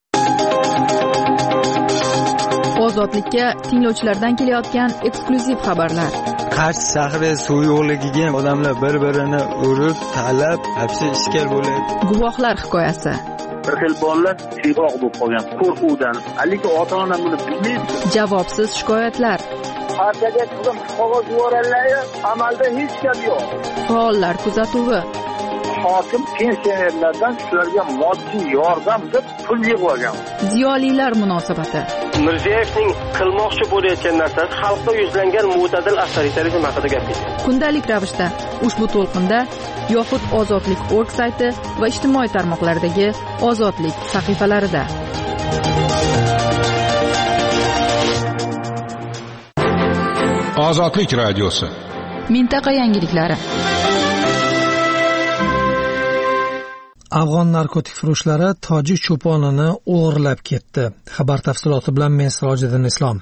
A: Ozodlikka tinglovchilardan kelayotgan eksklyuziv xabarlar.
T: Qarshi shahri suv yo'qligiga odamlar bir-birini urib, talab, hapsi ishkal bo'lyapti.
A: Guvohlar hikoyasi.
U: Bir xil bolalar siyg'oq bo'lib qolgan qo'rquvdan. Lekin ota-ona buni bilmaydi.
A: Javobsiz shikoyatlar.
U: Partiyaga chiqib qog'oz yuborganlar, amalda hech gap yo'q.
A: Faollar kuzatuvi.
U: Hokim pensionerlardan shularga moddiy yordam deb pul yig'ib olgan.
A: Ziyolilar munosabati.
V: Mirziyoyevning qilmoqchi bo'layotgan narsasi xalqda yuzlangan mo'tadil avtoritarizm haqida gap ketadi.
A: Kundalik ravishda ushbu to'lqinda yoxud ozodlik.org sayti va ijtimoiy tarmoqlardagi ozodlik sahifalarida.
M: Ozodlik radiosi.
A: Mintaqa yangiliklari.
F: Afg'on narkotik furushlari tojik cho'ponini o'g'irlab ketdi. Xabar tafsiloti bilan men Sirojiddin Islom.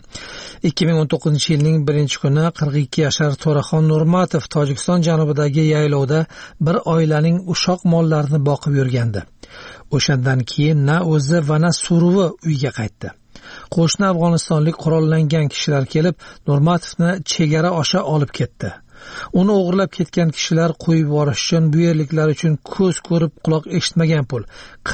F: 2019-yilning 1-kuni 42 yashar To'raxon Nurmatov Tojikiston janubidagi yaylovda bir oilaning ushoq mollarini boqib yurgandi. O'shandan keyin na o'zi va na suruvi uyga qaytdi. Qo'shni afg'onistonlik qurollangan kishilar kelib Nurmatovni chegara osha olib ketdi. Uni o'g'irlab ketgan kishilar qo'yib yuborish uchun bu yerliklar uchun ko'z ko'rib quloq eshitmagan pul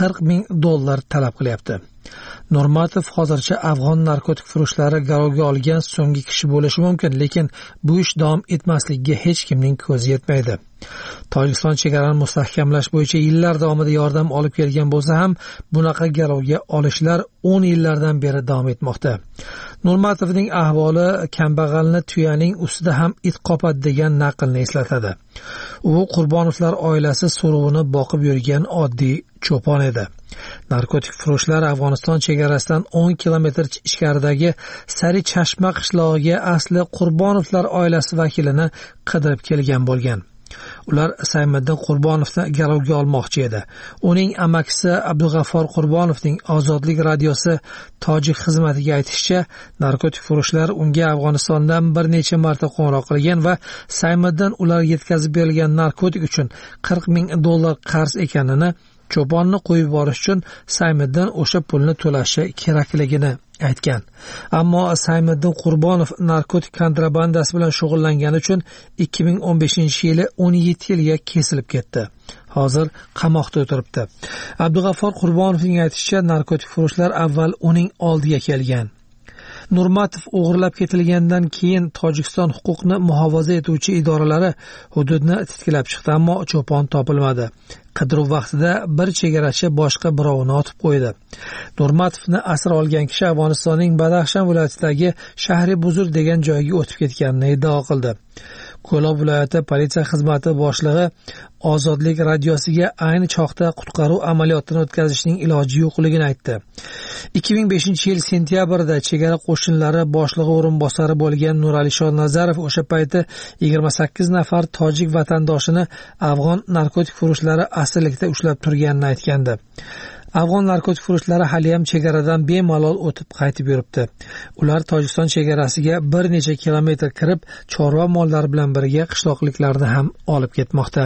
F: $40,000 talab qilyapti. Nurmatov hozircha afg'on narkotik furushlari garovga olgan so'nggi kishi bo'lishi mumkin, lekin bu ish davom etmasligiga hech kimning ko'zi yetmaydi. Tojikiston chegarani mustahkamlash bo'yicha yillar davomida yordam olib kelgan bo'lsa ham, bunaqa garovga olishlar 10 yillardan beri davom etmoqda. Nurmatovning ahvoli kambag'alni tuyaning ustida ham it qopadi degan naqlni eslatadi. U Qurbonovlar oilasi suruvini boqib yurgan oddiy cho'pon edi. Narkotik furushlar Afg'oniston chegarasidan 10 kilometr ichkaridagi Sari Chashma qishlog'iga asli Qurbonovlar oilasi vakilini qidirib kelgan bo'lgan. Ular Saymiddin Qurbonovni garovga olmoqchi edi. Uning amakisi Abdug'affor Qurbonovning Ozodlik radiosi tojik xizmatiga aytishicha, narkotik furushlar unga Afg'onistondan bir necha marta qo'ng'iroq qilgan va Saymiddin ularga yetkazib berilgan narkotik uchun $40,000 qarz ekanini, cho'ponni qo'yib yuborish uchun Saymiddin o'sha pulni to'lashi kerakligini aytgan. Ammo Saymiddin Qurbonov narkotik kontrabandasi bilan shug'ullangani uchun 2015-yili 17 yilga kesilib ketdi. Hozir qamoqda o'tiribdi. Abdug'affor Qurbonovning aytishicha, narkotik furushlar avval uning oldiga kelgan. Nurmatov o'g'irlab ketilgandan keyin Tojikiston huquqni muhofaza etuvchi idoralari hududni titkilab chiqdi, ammo cho'pon topilmadi. Qidiruv vaqtida bir chegarachi boshqa birovini otib qo'ydi. Nurmatovni asir olgan kishi Afg'onistonning Badaxshan viloyatidagi Shahri Buzur degan joyga o'tib ketganini iddao qildi. Ko'lob viloyati politsiya xizmati boshlig'i Ozodlik radiosiga ayni chog'da qutqaruv amaliyotini o'tkazishning iloji yo'qligini aytdi. 2005-yil sentyabrda chegara qo'shinlari boshlig'i o'rinbosari bo'lgan Nuralisho Nazarov o'sha payti 28 nafar tojik vatandoshini afg'on narkotik furushlari asirlikda ushlab turganini aytgandi. Afg'on narkotik furushlari hali ham chegaradan bemalol o'tib qaytib yuribdi. Ular Tojikiston chegarasiga bir necha kilometr kirib, chorva mollari bilan birga qishloqliklarni ham olib ketmoqda.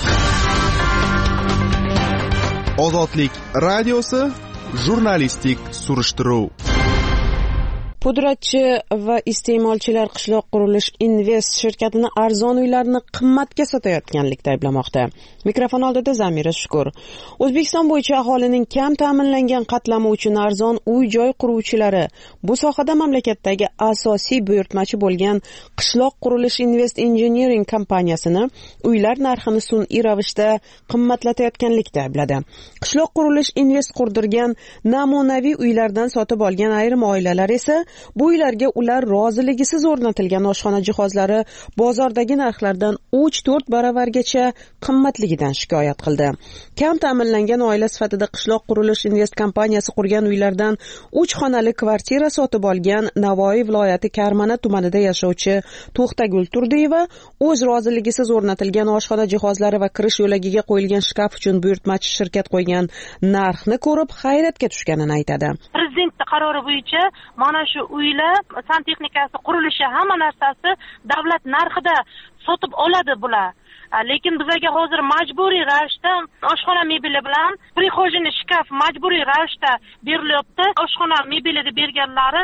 H: Ozodlik radiosi jurnalistik surishtiruv.
G: Pudratchi va iste'molchilar qishloq qurilish Invest shirkatini arzon uylarni qimmatga sotayotganlikda ayblamoqda. Mikrofon oldida Zamira Shukur. O'zbekiston bo'yicha aholining kam ta'minlangan qatlami uchun arzon uy-joy quruvchilari bu sohada mamlakatdagi asosiy buyurtmachi bo'lgan qishloq qurilish Invest Engineering kompaniyasini uylar narxini sun'iy ravishda qimmatlatayotganlikda aybladi. Qishloq qurilish Invest qurdirgan namunaviy uylardan sotib olgan ayrim oilalar esa bu uylarga ular roziligisiz o'rnatilgan oshxona jihozlari bozordagi narxlardan 3-4 baravargacha qimmatligidan shikoyat qildi. Kam ta'minlangan oila sifatida qishloq qurilish Invest kompaniyasi qurgan uylardan 3 xonali kvartira sotib olgan Navoiy viloyati Karmana tumanida yashovchi To'xtagul Turdiyeva o'z roziligisiz o'rnatilgan oshxona jihozlari va kirish yo'lagiga qo'yilgan shkaf uchun buyurtmachi shirkat qo'ygan narxni ko'rib hayratga tushganini aytadi.
W: Prezident qarori bo'yicha mana shu
S: shu uylar, santexnikasi, qurilishi, hamma narsasi davlat narxida sotib oladi bular. Lekin bizlarga hozir majburiy ravishda oshxona mebeli bilan prixojniy shkaf majburiy ravishda berilyapti. Oshxona mebeli deb berganlari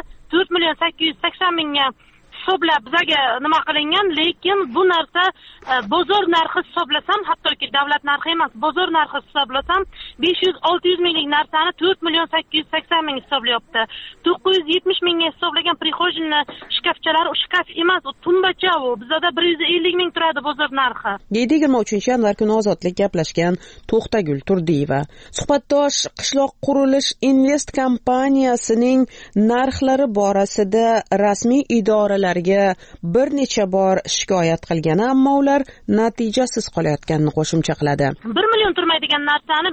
S: 4,880,000 hisoblab bizlarga nima qilingan, lekin bu narsa bozor narxi hisoblasam, hattoki davlat narxi emas, bozor narxi hisoblasam 500-600 minglik narsani 4,880,000 hisoblayapti. 970 mingga hisoblagan prixojniy shkafchalar, u shkaf emas, u tumbacha, u bizda 150 ming turadi bozor narxi.
G: Deydi 23-yanvar kuni Ozodlik gaplashgan To'xtagul Turdiyeva. Suhbatdosh qishloq qurilish invest kompaniyasining narxlari borasida rasmiy idoralarga bir necha bor shikoyat qilgani, ammo ular natijasiz qolayotganini qo'shimcha qiladi.
S: 1 million turmaydigan narsani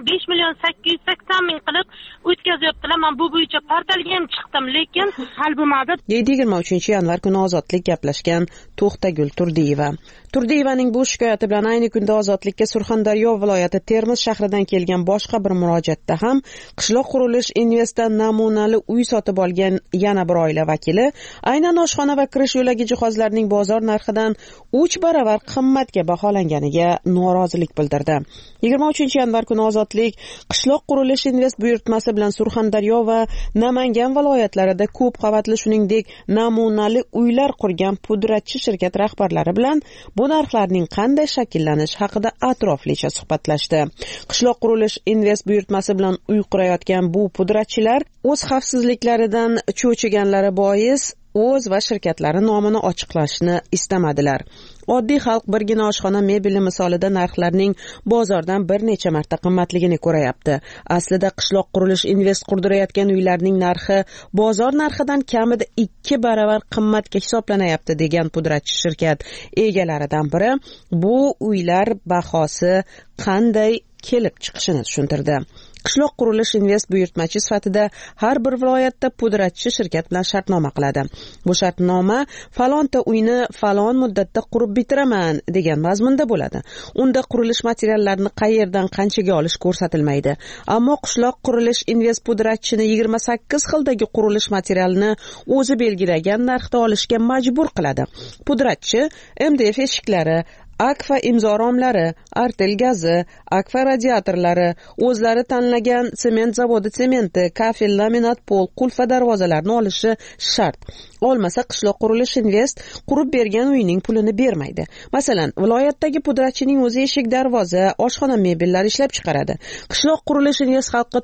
S: 5,880,000 qilib o'tkazyaptilar. Men bu bo'yicha portalga ham chiqdim, lekin hal bo'lmadi.
G: Deydi 23-yanvar kuni Ozodlik gaplashgan To'xtagul Turdiyeva. Turdiyevaning bu shikoyati bilan ayni kunda Ozodlikka Surxondaryo viloyati Termiz shahridan kelgan boshqa bir murojaatda ham qishloq qurilish investdan namunali uy sotib olgan yana bir oila vakili aynan oshxona va kirish yo'lagi jihozlarining bozor narxidan 3 baravar qimmatga baholanganiga norozilik bildirdi. 23-yanvar kuni Ozodlik qishloq qurilish invest buyurtmasi bilan Surxondaryo va Namangan viloyatlarida ko'p qavatli shuningdek namunali uylar qurgan pudratchi shirkat rahbarlari bilan bu narxlarning qanday shakllanishi haqida atroflicha suhbatlashdi. Qishloq qurilish invest buyurtmasi bilan uy qurayotgan bu pudratchilar o'z xavfsizliklaridan cho'chiganlari bois o'z va shirkatlari nomini ochiqlashni istamadilar. Oddiy xalq birgina oshxona mebeli misolida narxlarning bozordan bir necha marta qimmatligini ko'rayapti. Aslida qishloq qurilish invest qurdirayotgan uylarning narxi bozor narxidan kamida 2 baravar qimmatga hisoblanayapti degan pudratchi shirkat egalaridan biri bu uylar bahosi qanday kelib chiqishini tushuntirdi. Qishloq qurilish invest buyurtmachi sifatida har bir viloyatda pudratchi shirkat bilan shartnoma qiladi. Bu shartnoma falonta uyni falon muddatda qurib bitiraman degan mazmunda bo'ladi. Unda qurilish materiallarini qayerdan qanchaga olish ko'rsatilmaydi. Ammo qishloq qurilish invest pudratchini 28 xildagi qurilish materialini o'zi belgilagan narxda olishga majbur qiladi. Pudratchi MDF eshiklari, Akfa imzo romlari, Artel gazi, Akfa radiatorlari, o'zlari tanlagan sement zavodi sementi, kafel, laminat pol, qulf va darvozalarni olishi shart. Olmasa qishloq qurilish invest qurib bergan uyning pulini bermaydi. Masalan, viloyatdagi pudratchining o'zi eshik, darvoza, oshxona mebellari ishlab chiqaradi. Qishloq qurilish invest xalqqa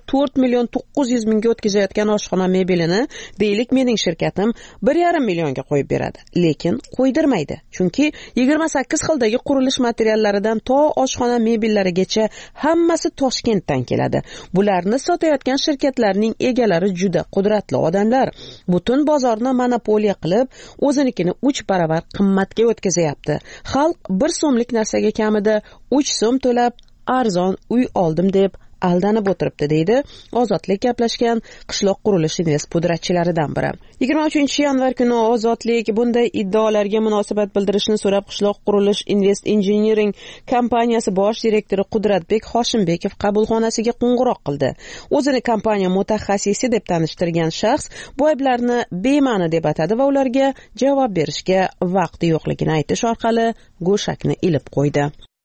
G: 4,9 mingga o'tkazayotgan oshxona mebelini, deylik mening shirkatim 1,5 millionga qo'yib beradi. Lekin qo'ydirmaydi. Chunki 28 xildagi qurilish materiallaridan to oshxona mebellarigacha hammasi Toshkentdan keladi. Bularni sotayotgan shirkatlarning egalari juda qudratli odamlar. Butun bozorni monopoliya qilib, o'zinikini 3 baravar qimmatga o'tkazayapti. Xalq 1 so'mlik narsaga kamida 3 so'm to'lab arzon uy oldim deb aldanib o'tiribdi, deydi Ozodlik gaplashgan qishloq qurilish invest pudratchilaridan biri. 23-yanvar kuni Ozodlik bunday iddaolarga munosabat bildirishni so'rab qishloq qurilish invest engineering kompaniyasi bosh direktori Qudratbek Hoshimbekov qabulxonasiga qo'ng'iroq qildi. O'zini kompaniya mutaxassisi deb tanishtirgan shaxs bu ayblarni bema'ni deb atadi va ularga javob berishga vaqti yo'qligini aytish orqali go'shakni ilib qo'ydi.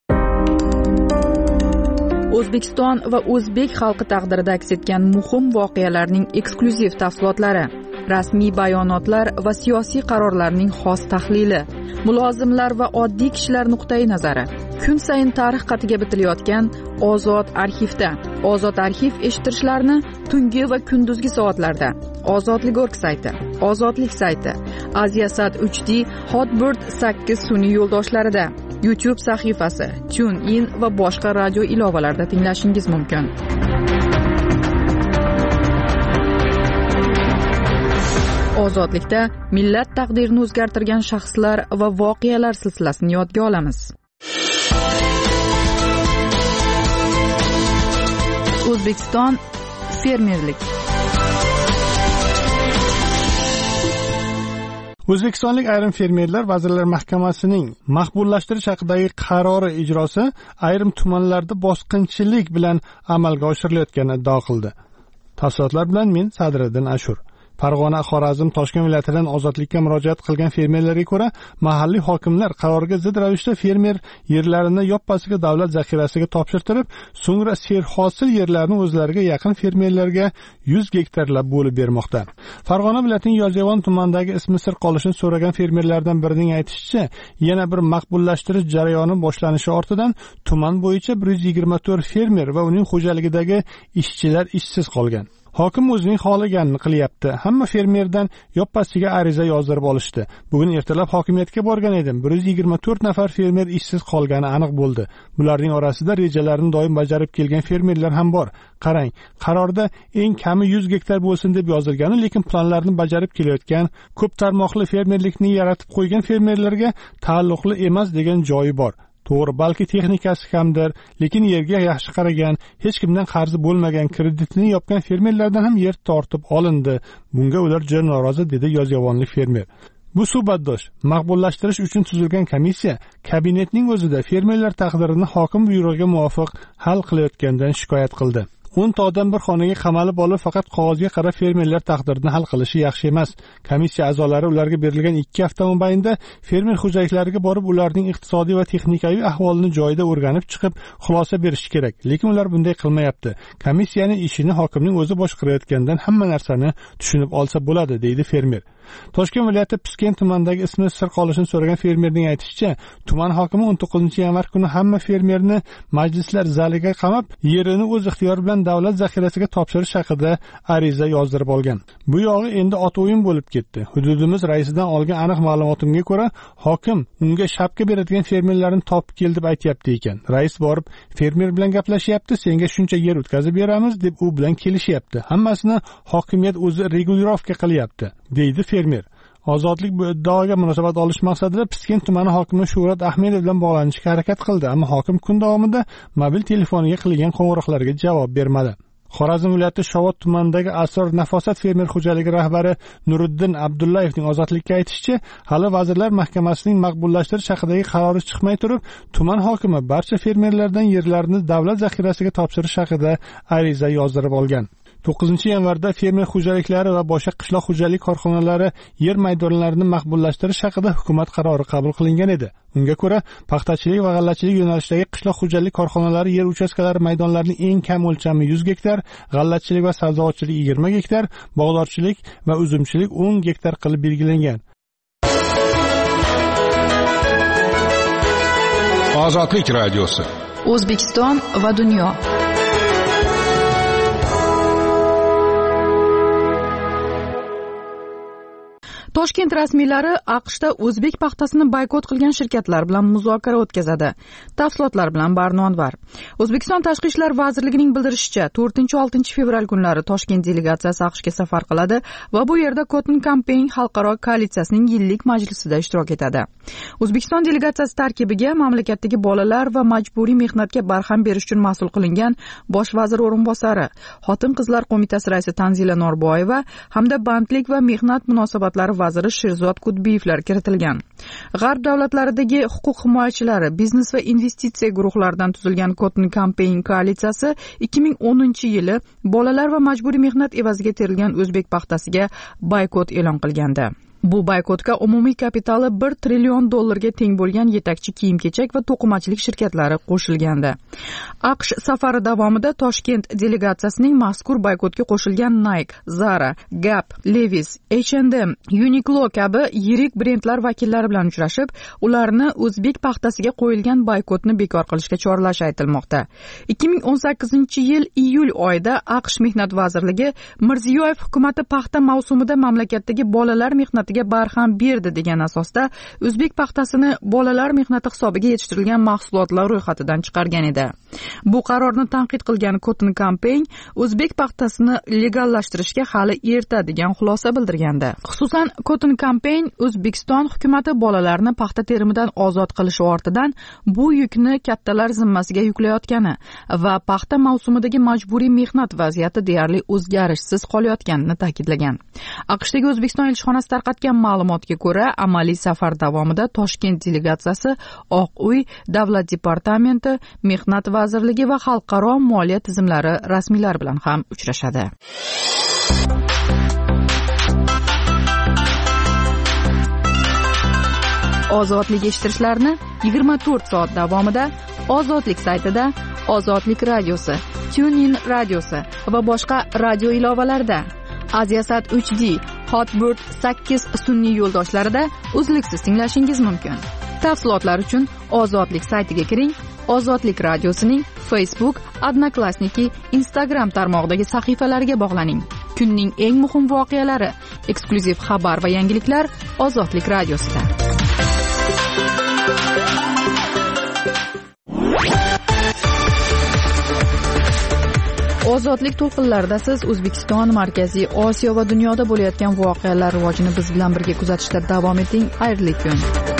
A: O'zbekiston va o'zbek xalqi taqdirida aks etgan muhim voqealarning eksklyuziv tafsilotlari, rasmiy bayonotlar va siyosiy qarorlarning xos tahlili, mulozimlar va oddiy kishilar nuqtai nazari. Kun sayin tarix qatiga bitilayotgan Ozod arxivda. Ozod arxiv eshittirishlarni tungi va kunduzgi soatlarda Ozodlik.org sayti, Ozodlik sayti, Aziasat 3D, Hotbird 8 sun'iy yo'ldoshlarida, YouTube sahifasi, TuneIn va boshqa radio ilovalarida tinglashingiz mumkin. Ozodlikda millat taqdirini o'zgartirgan shaxslar va voqealar silsilasini yodga olamiz. O'zbekiston fermerlik.
J: O'zbekistonlik ayrim fermerlar Vazirlar Mahkamasining maqbullashtirish haqidagi qarori ijrosi ayrim tumanlarda bosqinchilik bilan amalga oshirilayotganini iddao qildi. Tafsilotlar bilan men Sadriddin Ashur. Farg'ona, Xorazm, Toshkent viloyatidan ozodlikka murojaat qilgan fermerlarga ko'ra, mahalliy hokimlar qarorga zid ravishda fermer yerlarini yoppasiga davlat zaxirasiga topshirtirib, so'ngra serhosil yerlarni o'zlariga yaqin fermerlarga 100 gektarlab bo'lib bermoqda. Farg'ona viloyatining Yozyovon tumanidagi ismi sir qolishini so'ragan fermerlardan birining aytishicha, yana bir maqbullashtirish jarayoni boshlanishi ortidan tuman bo'yicha 124 fermer va uning xo'jaligidagi ishchilar ishsiz qolgan. Hokim o'zining xohlaganini qilyapti. Hamma fermerdan yoppasiga ariza yozdirib olishdi. Bugun ertalab hokimiyatga borgan edim. 124 nafar fermer ishsiz qolgani aniq bo'ldi. Bularning orasida rejalarini doim bajarib kelgan fermerlar ham bor. Qarang, qarorda eng kami 100 gektar bo'lsin deb yozilgani, lekin planlarni bajarib kelayotgan, ko'p tarmoqli fermerlikni yaratib qo'ygan fermerlarga taalluqli emas degan joyi bor. To'g'ri, balki texnikasi kamdir, lekin yerga yaxshi qaragan, hech kimdan qarzi bo'lmagan, kreditini yopgan fermerlardan ham yer tortib olindi. Bunga ular juda norozi, dedi yozyovonlik fermer. Bu suhbatdosh maqbullashtirish uchun tuzilgan komissiya kabinetning o'zida fermerlar taqdirini hokim buyrug'iga muvofiq hal qilayotgandan shikoyat qildi. 10 ta odam bir xonaga qamalib olib, faqat qog'ozga qarab fermerlar taqdirini hal qilishi yaxshi emas. Komissiya a'zolari ularga berilgan 2 hafta mobaynida fermer xo'jaliklariga borib, ularning iqtisodiy va texnikaviy ahvolini joyida o'rganib chiqib, xulosa berishi kerak. Lekin ular bunday qilmayapti. Komissiyaning ishini hokimning o'zi boshqarayotgandan hamma narsani tushunib olsa bo'ladi, deydi fermer. Toshkent viloyati Piskent tumanidagi ismi sir qolishini so'ragan fermerning aytishicha, tuman hokimi 19-yanvar kuni hamma fermerni majlislar zaliga qamab, yerini o'z ixtiyori bilan davlat zaxirasiga topshirish haqida ariza yozdirib olgan. Bu yog'i endi ot o'yin bo'lib ketdi. Hududimiz raisidan olgan aniq ma'lumotimga ko'ra, hokim unga shapka beradigan fermerlarni topib kel deb aytayapti ekan. Rais borib, fermer bilan gaplashyapti, senga shuncha yer o'tkazib beramiz deb u bilan kelishyapti. Hammasini hokimiyat o'zi regulirovka qilyapti, deydi fermer. Ozodlik bu iddaoga munosabat olish maqsadida Piskent tumani hokimi Shuhrat Ahmedov bilan bog'lanishga harakat qildi, ammo hokim kun davomida mobil telefoniga qilingan qo'ng'iroqlarga javob bermadi. Xorazm viloyati Shovot tumanidagi Asror Nafosat fermer xo'jaligi rahbari Nuriddin Abdullayevning ozodlikka aytishicha, hali Vazirlar Mahkamasining maqbullashtirish haqidagi qarori chiqmay turib, tuman hokimi barcha fermerlardan yerlarini davlat zaxirasiga topshirish haqida ariza yozdirib olgan. 9-yanvarda fermer xo'jaliklari va boshqa qishloq xo'jalik korxonalari yer maydonlarini maqbullashtirish haqida hukumat qarori qabul qilingan edi. Unga ko'ra, paxtachilik va g'allachilik yo'nalishidagi qishloq xo'jalik korxonalari yer uchastkalari maydonlarining eng kam o'lchami 100 gektar, g'allachilik va sabzavotchilik 20 gektar, bog'dorchilik va uzumchilik 10 gektar qilib belgilangan.
M: Ozodlik radiosi.
A: O'zbekiston va dunyo. Toshkent rasmiylari AQShda o'zbek paxtasini boykot qilgan shirkatlar bilan muzokara o'tkazadi. Tafsilotlar bilan Barnonvar. O'zbekiston Tashqi ishlar vazirligining bildirishicha, 4-6 fevral kunlari Toshkent delegatsiyasi AQShga safar qiladi va bu yerda Cotton Campaign xalqaro koalitsiyasining yillik majlisida ishtirok etadi. O'zbekiston delegatsiyasi tarkibiga mamlakatdagi bolalar va majburiy mehnatga barham berish uchun mas'ul qilingan bosh vazir o'rinbosari, Xotin-qizlar qo'mitasi raisi Tanzila Norboyeva hamda bandlik va mehnat munosabatlari vaziri Sherzod Kudbiyevlar kiritilgan. G'arb davlatlaridagi huquq himoyachilari, biznes va investitsiya guruhlaridan tuzilgan Cotton Campaign koalitsiyasi 2010-yili bolalar va majburiy mehnat evaziga terilgan o'zbek paxtasiga boykot e'lon qilgandi. Bu boykotga umumiy kapitali $1 trillion teng bo'lgan yetakchi kiyim-kechak va to'qimachilik shirkatlari qo'shilgandi. AQSh safari davomida Toshkent delegatsiyasining mazkur boykotga qo'shilgan Nike, Zara, Gap, Levi's, H&M, Uniqlo kabi yirik brendlar vakillari bilan uchrashib, ularni o'zbek paxtasiga qo'yilgan boykotni bekor qilishga chorlashi aytilmoqda. 2018-yil iyul oyida AQSh Mehnat vazirligi Mirziyoyev hukumatı paxta mavsumida mamlakatdagi bolalar mehnatiga barham berdi degan asosda o'zbek paxtasini bolalar mehnati hisobiga yetishtirilgan mahsulotlar ro'yxatidan chiqargan edi. Bu qarorni tanqid qilgan Cotton Campaign o'zbek paxtasini legallashtirishga hali erta degan xulosa bildirgandi. Xususan, Cotton Campaign O'zbekiston hukumatı bolalarni paxta terimidan ozod qilish ortidan bu yukni kattalar zimmasiga yuklayotgani va paxta mavsumidagi majburiy mehnat vaziyati deyarli o'zgarishsiz qolayotganini ta'kidlagan. AQShdagi O'zbekiston elchixonasi tarqatgan ma'lumotga ko'ra, amaliy safar davomida Toshkent delegatsiyasi Oq uy, Davlat departamenti, Mehnat vazirligi va xalqaro moliya tizimlari rasmiylari bilan ham uchrashadi. ozodlik eshittirishlarini 24 soat davomida Ozodlik saytida, Ozodlik radiosi, TuneIn radiosi va boshqa radio ilovalarida, Aziasat 3D, Hotbird 8 sun'iy yo'ldoshlarida uzluksiz tinglashingiz mumkin. Tafsilotlar uchun Ozodlik saytiga kiring. Ozodlik radiosining Facebook, Odnoklassniki, Instagram tarmog'idagi sahifalariga bog'laning. Kunning eng muhim voqealari, eksklyuziv xabar va yangiliklar Ozodlik radiosida. Ozodlik to'lqinlarida siz O'zbekiston, Markaziy Osiyo va dunyoda bo'layotgan voqealar rivojini biz bilan birga kuzatishda davom eting. Xayrli kun.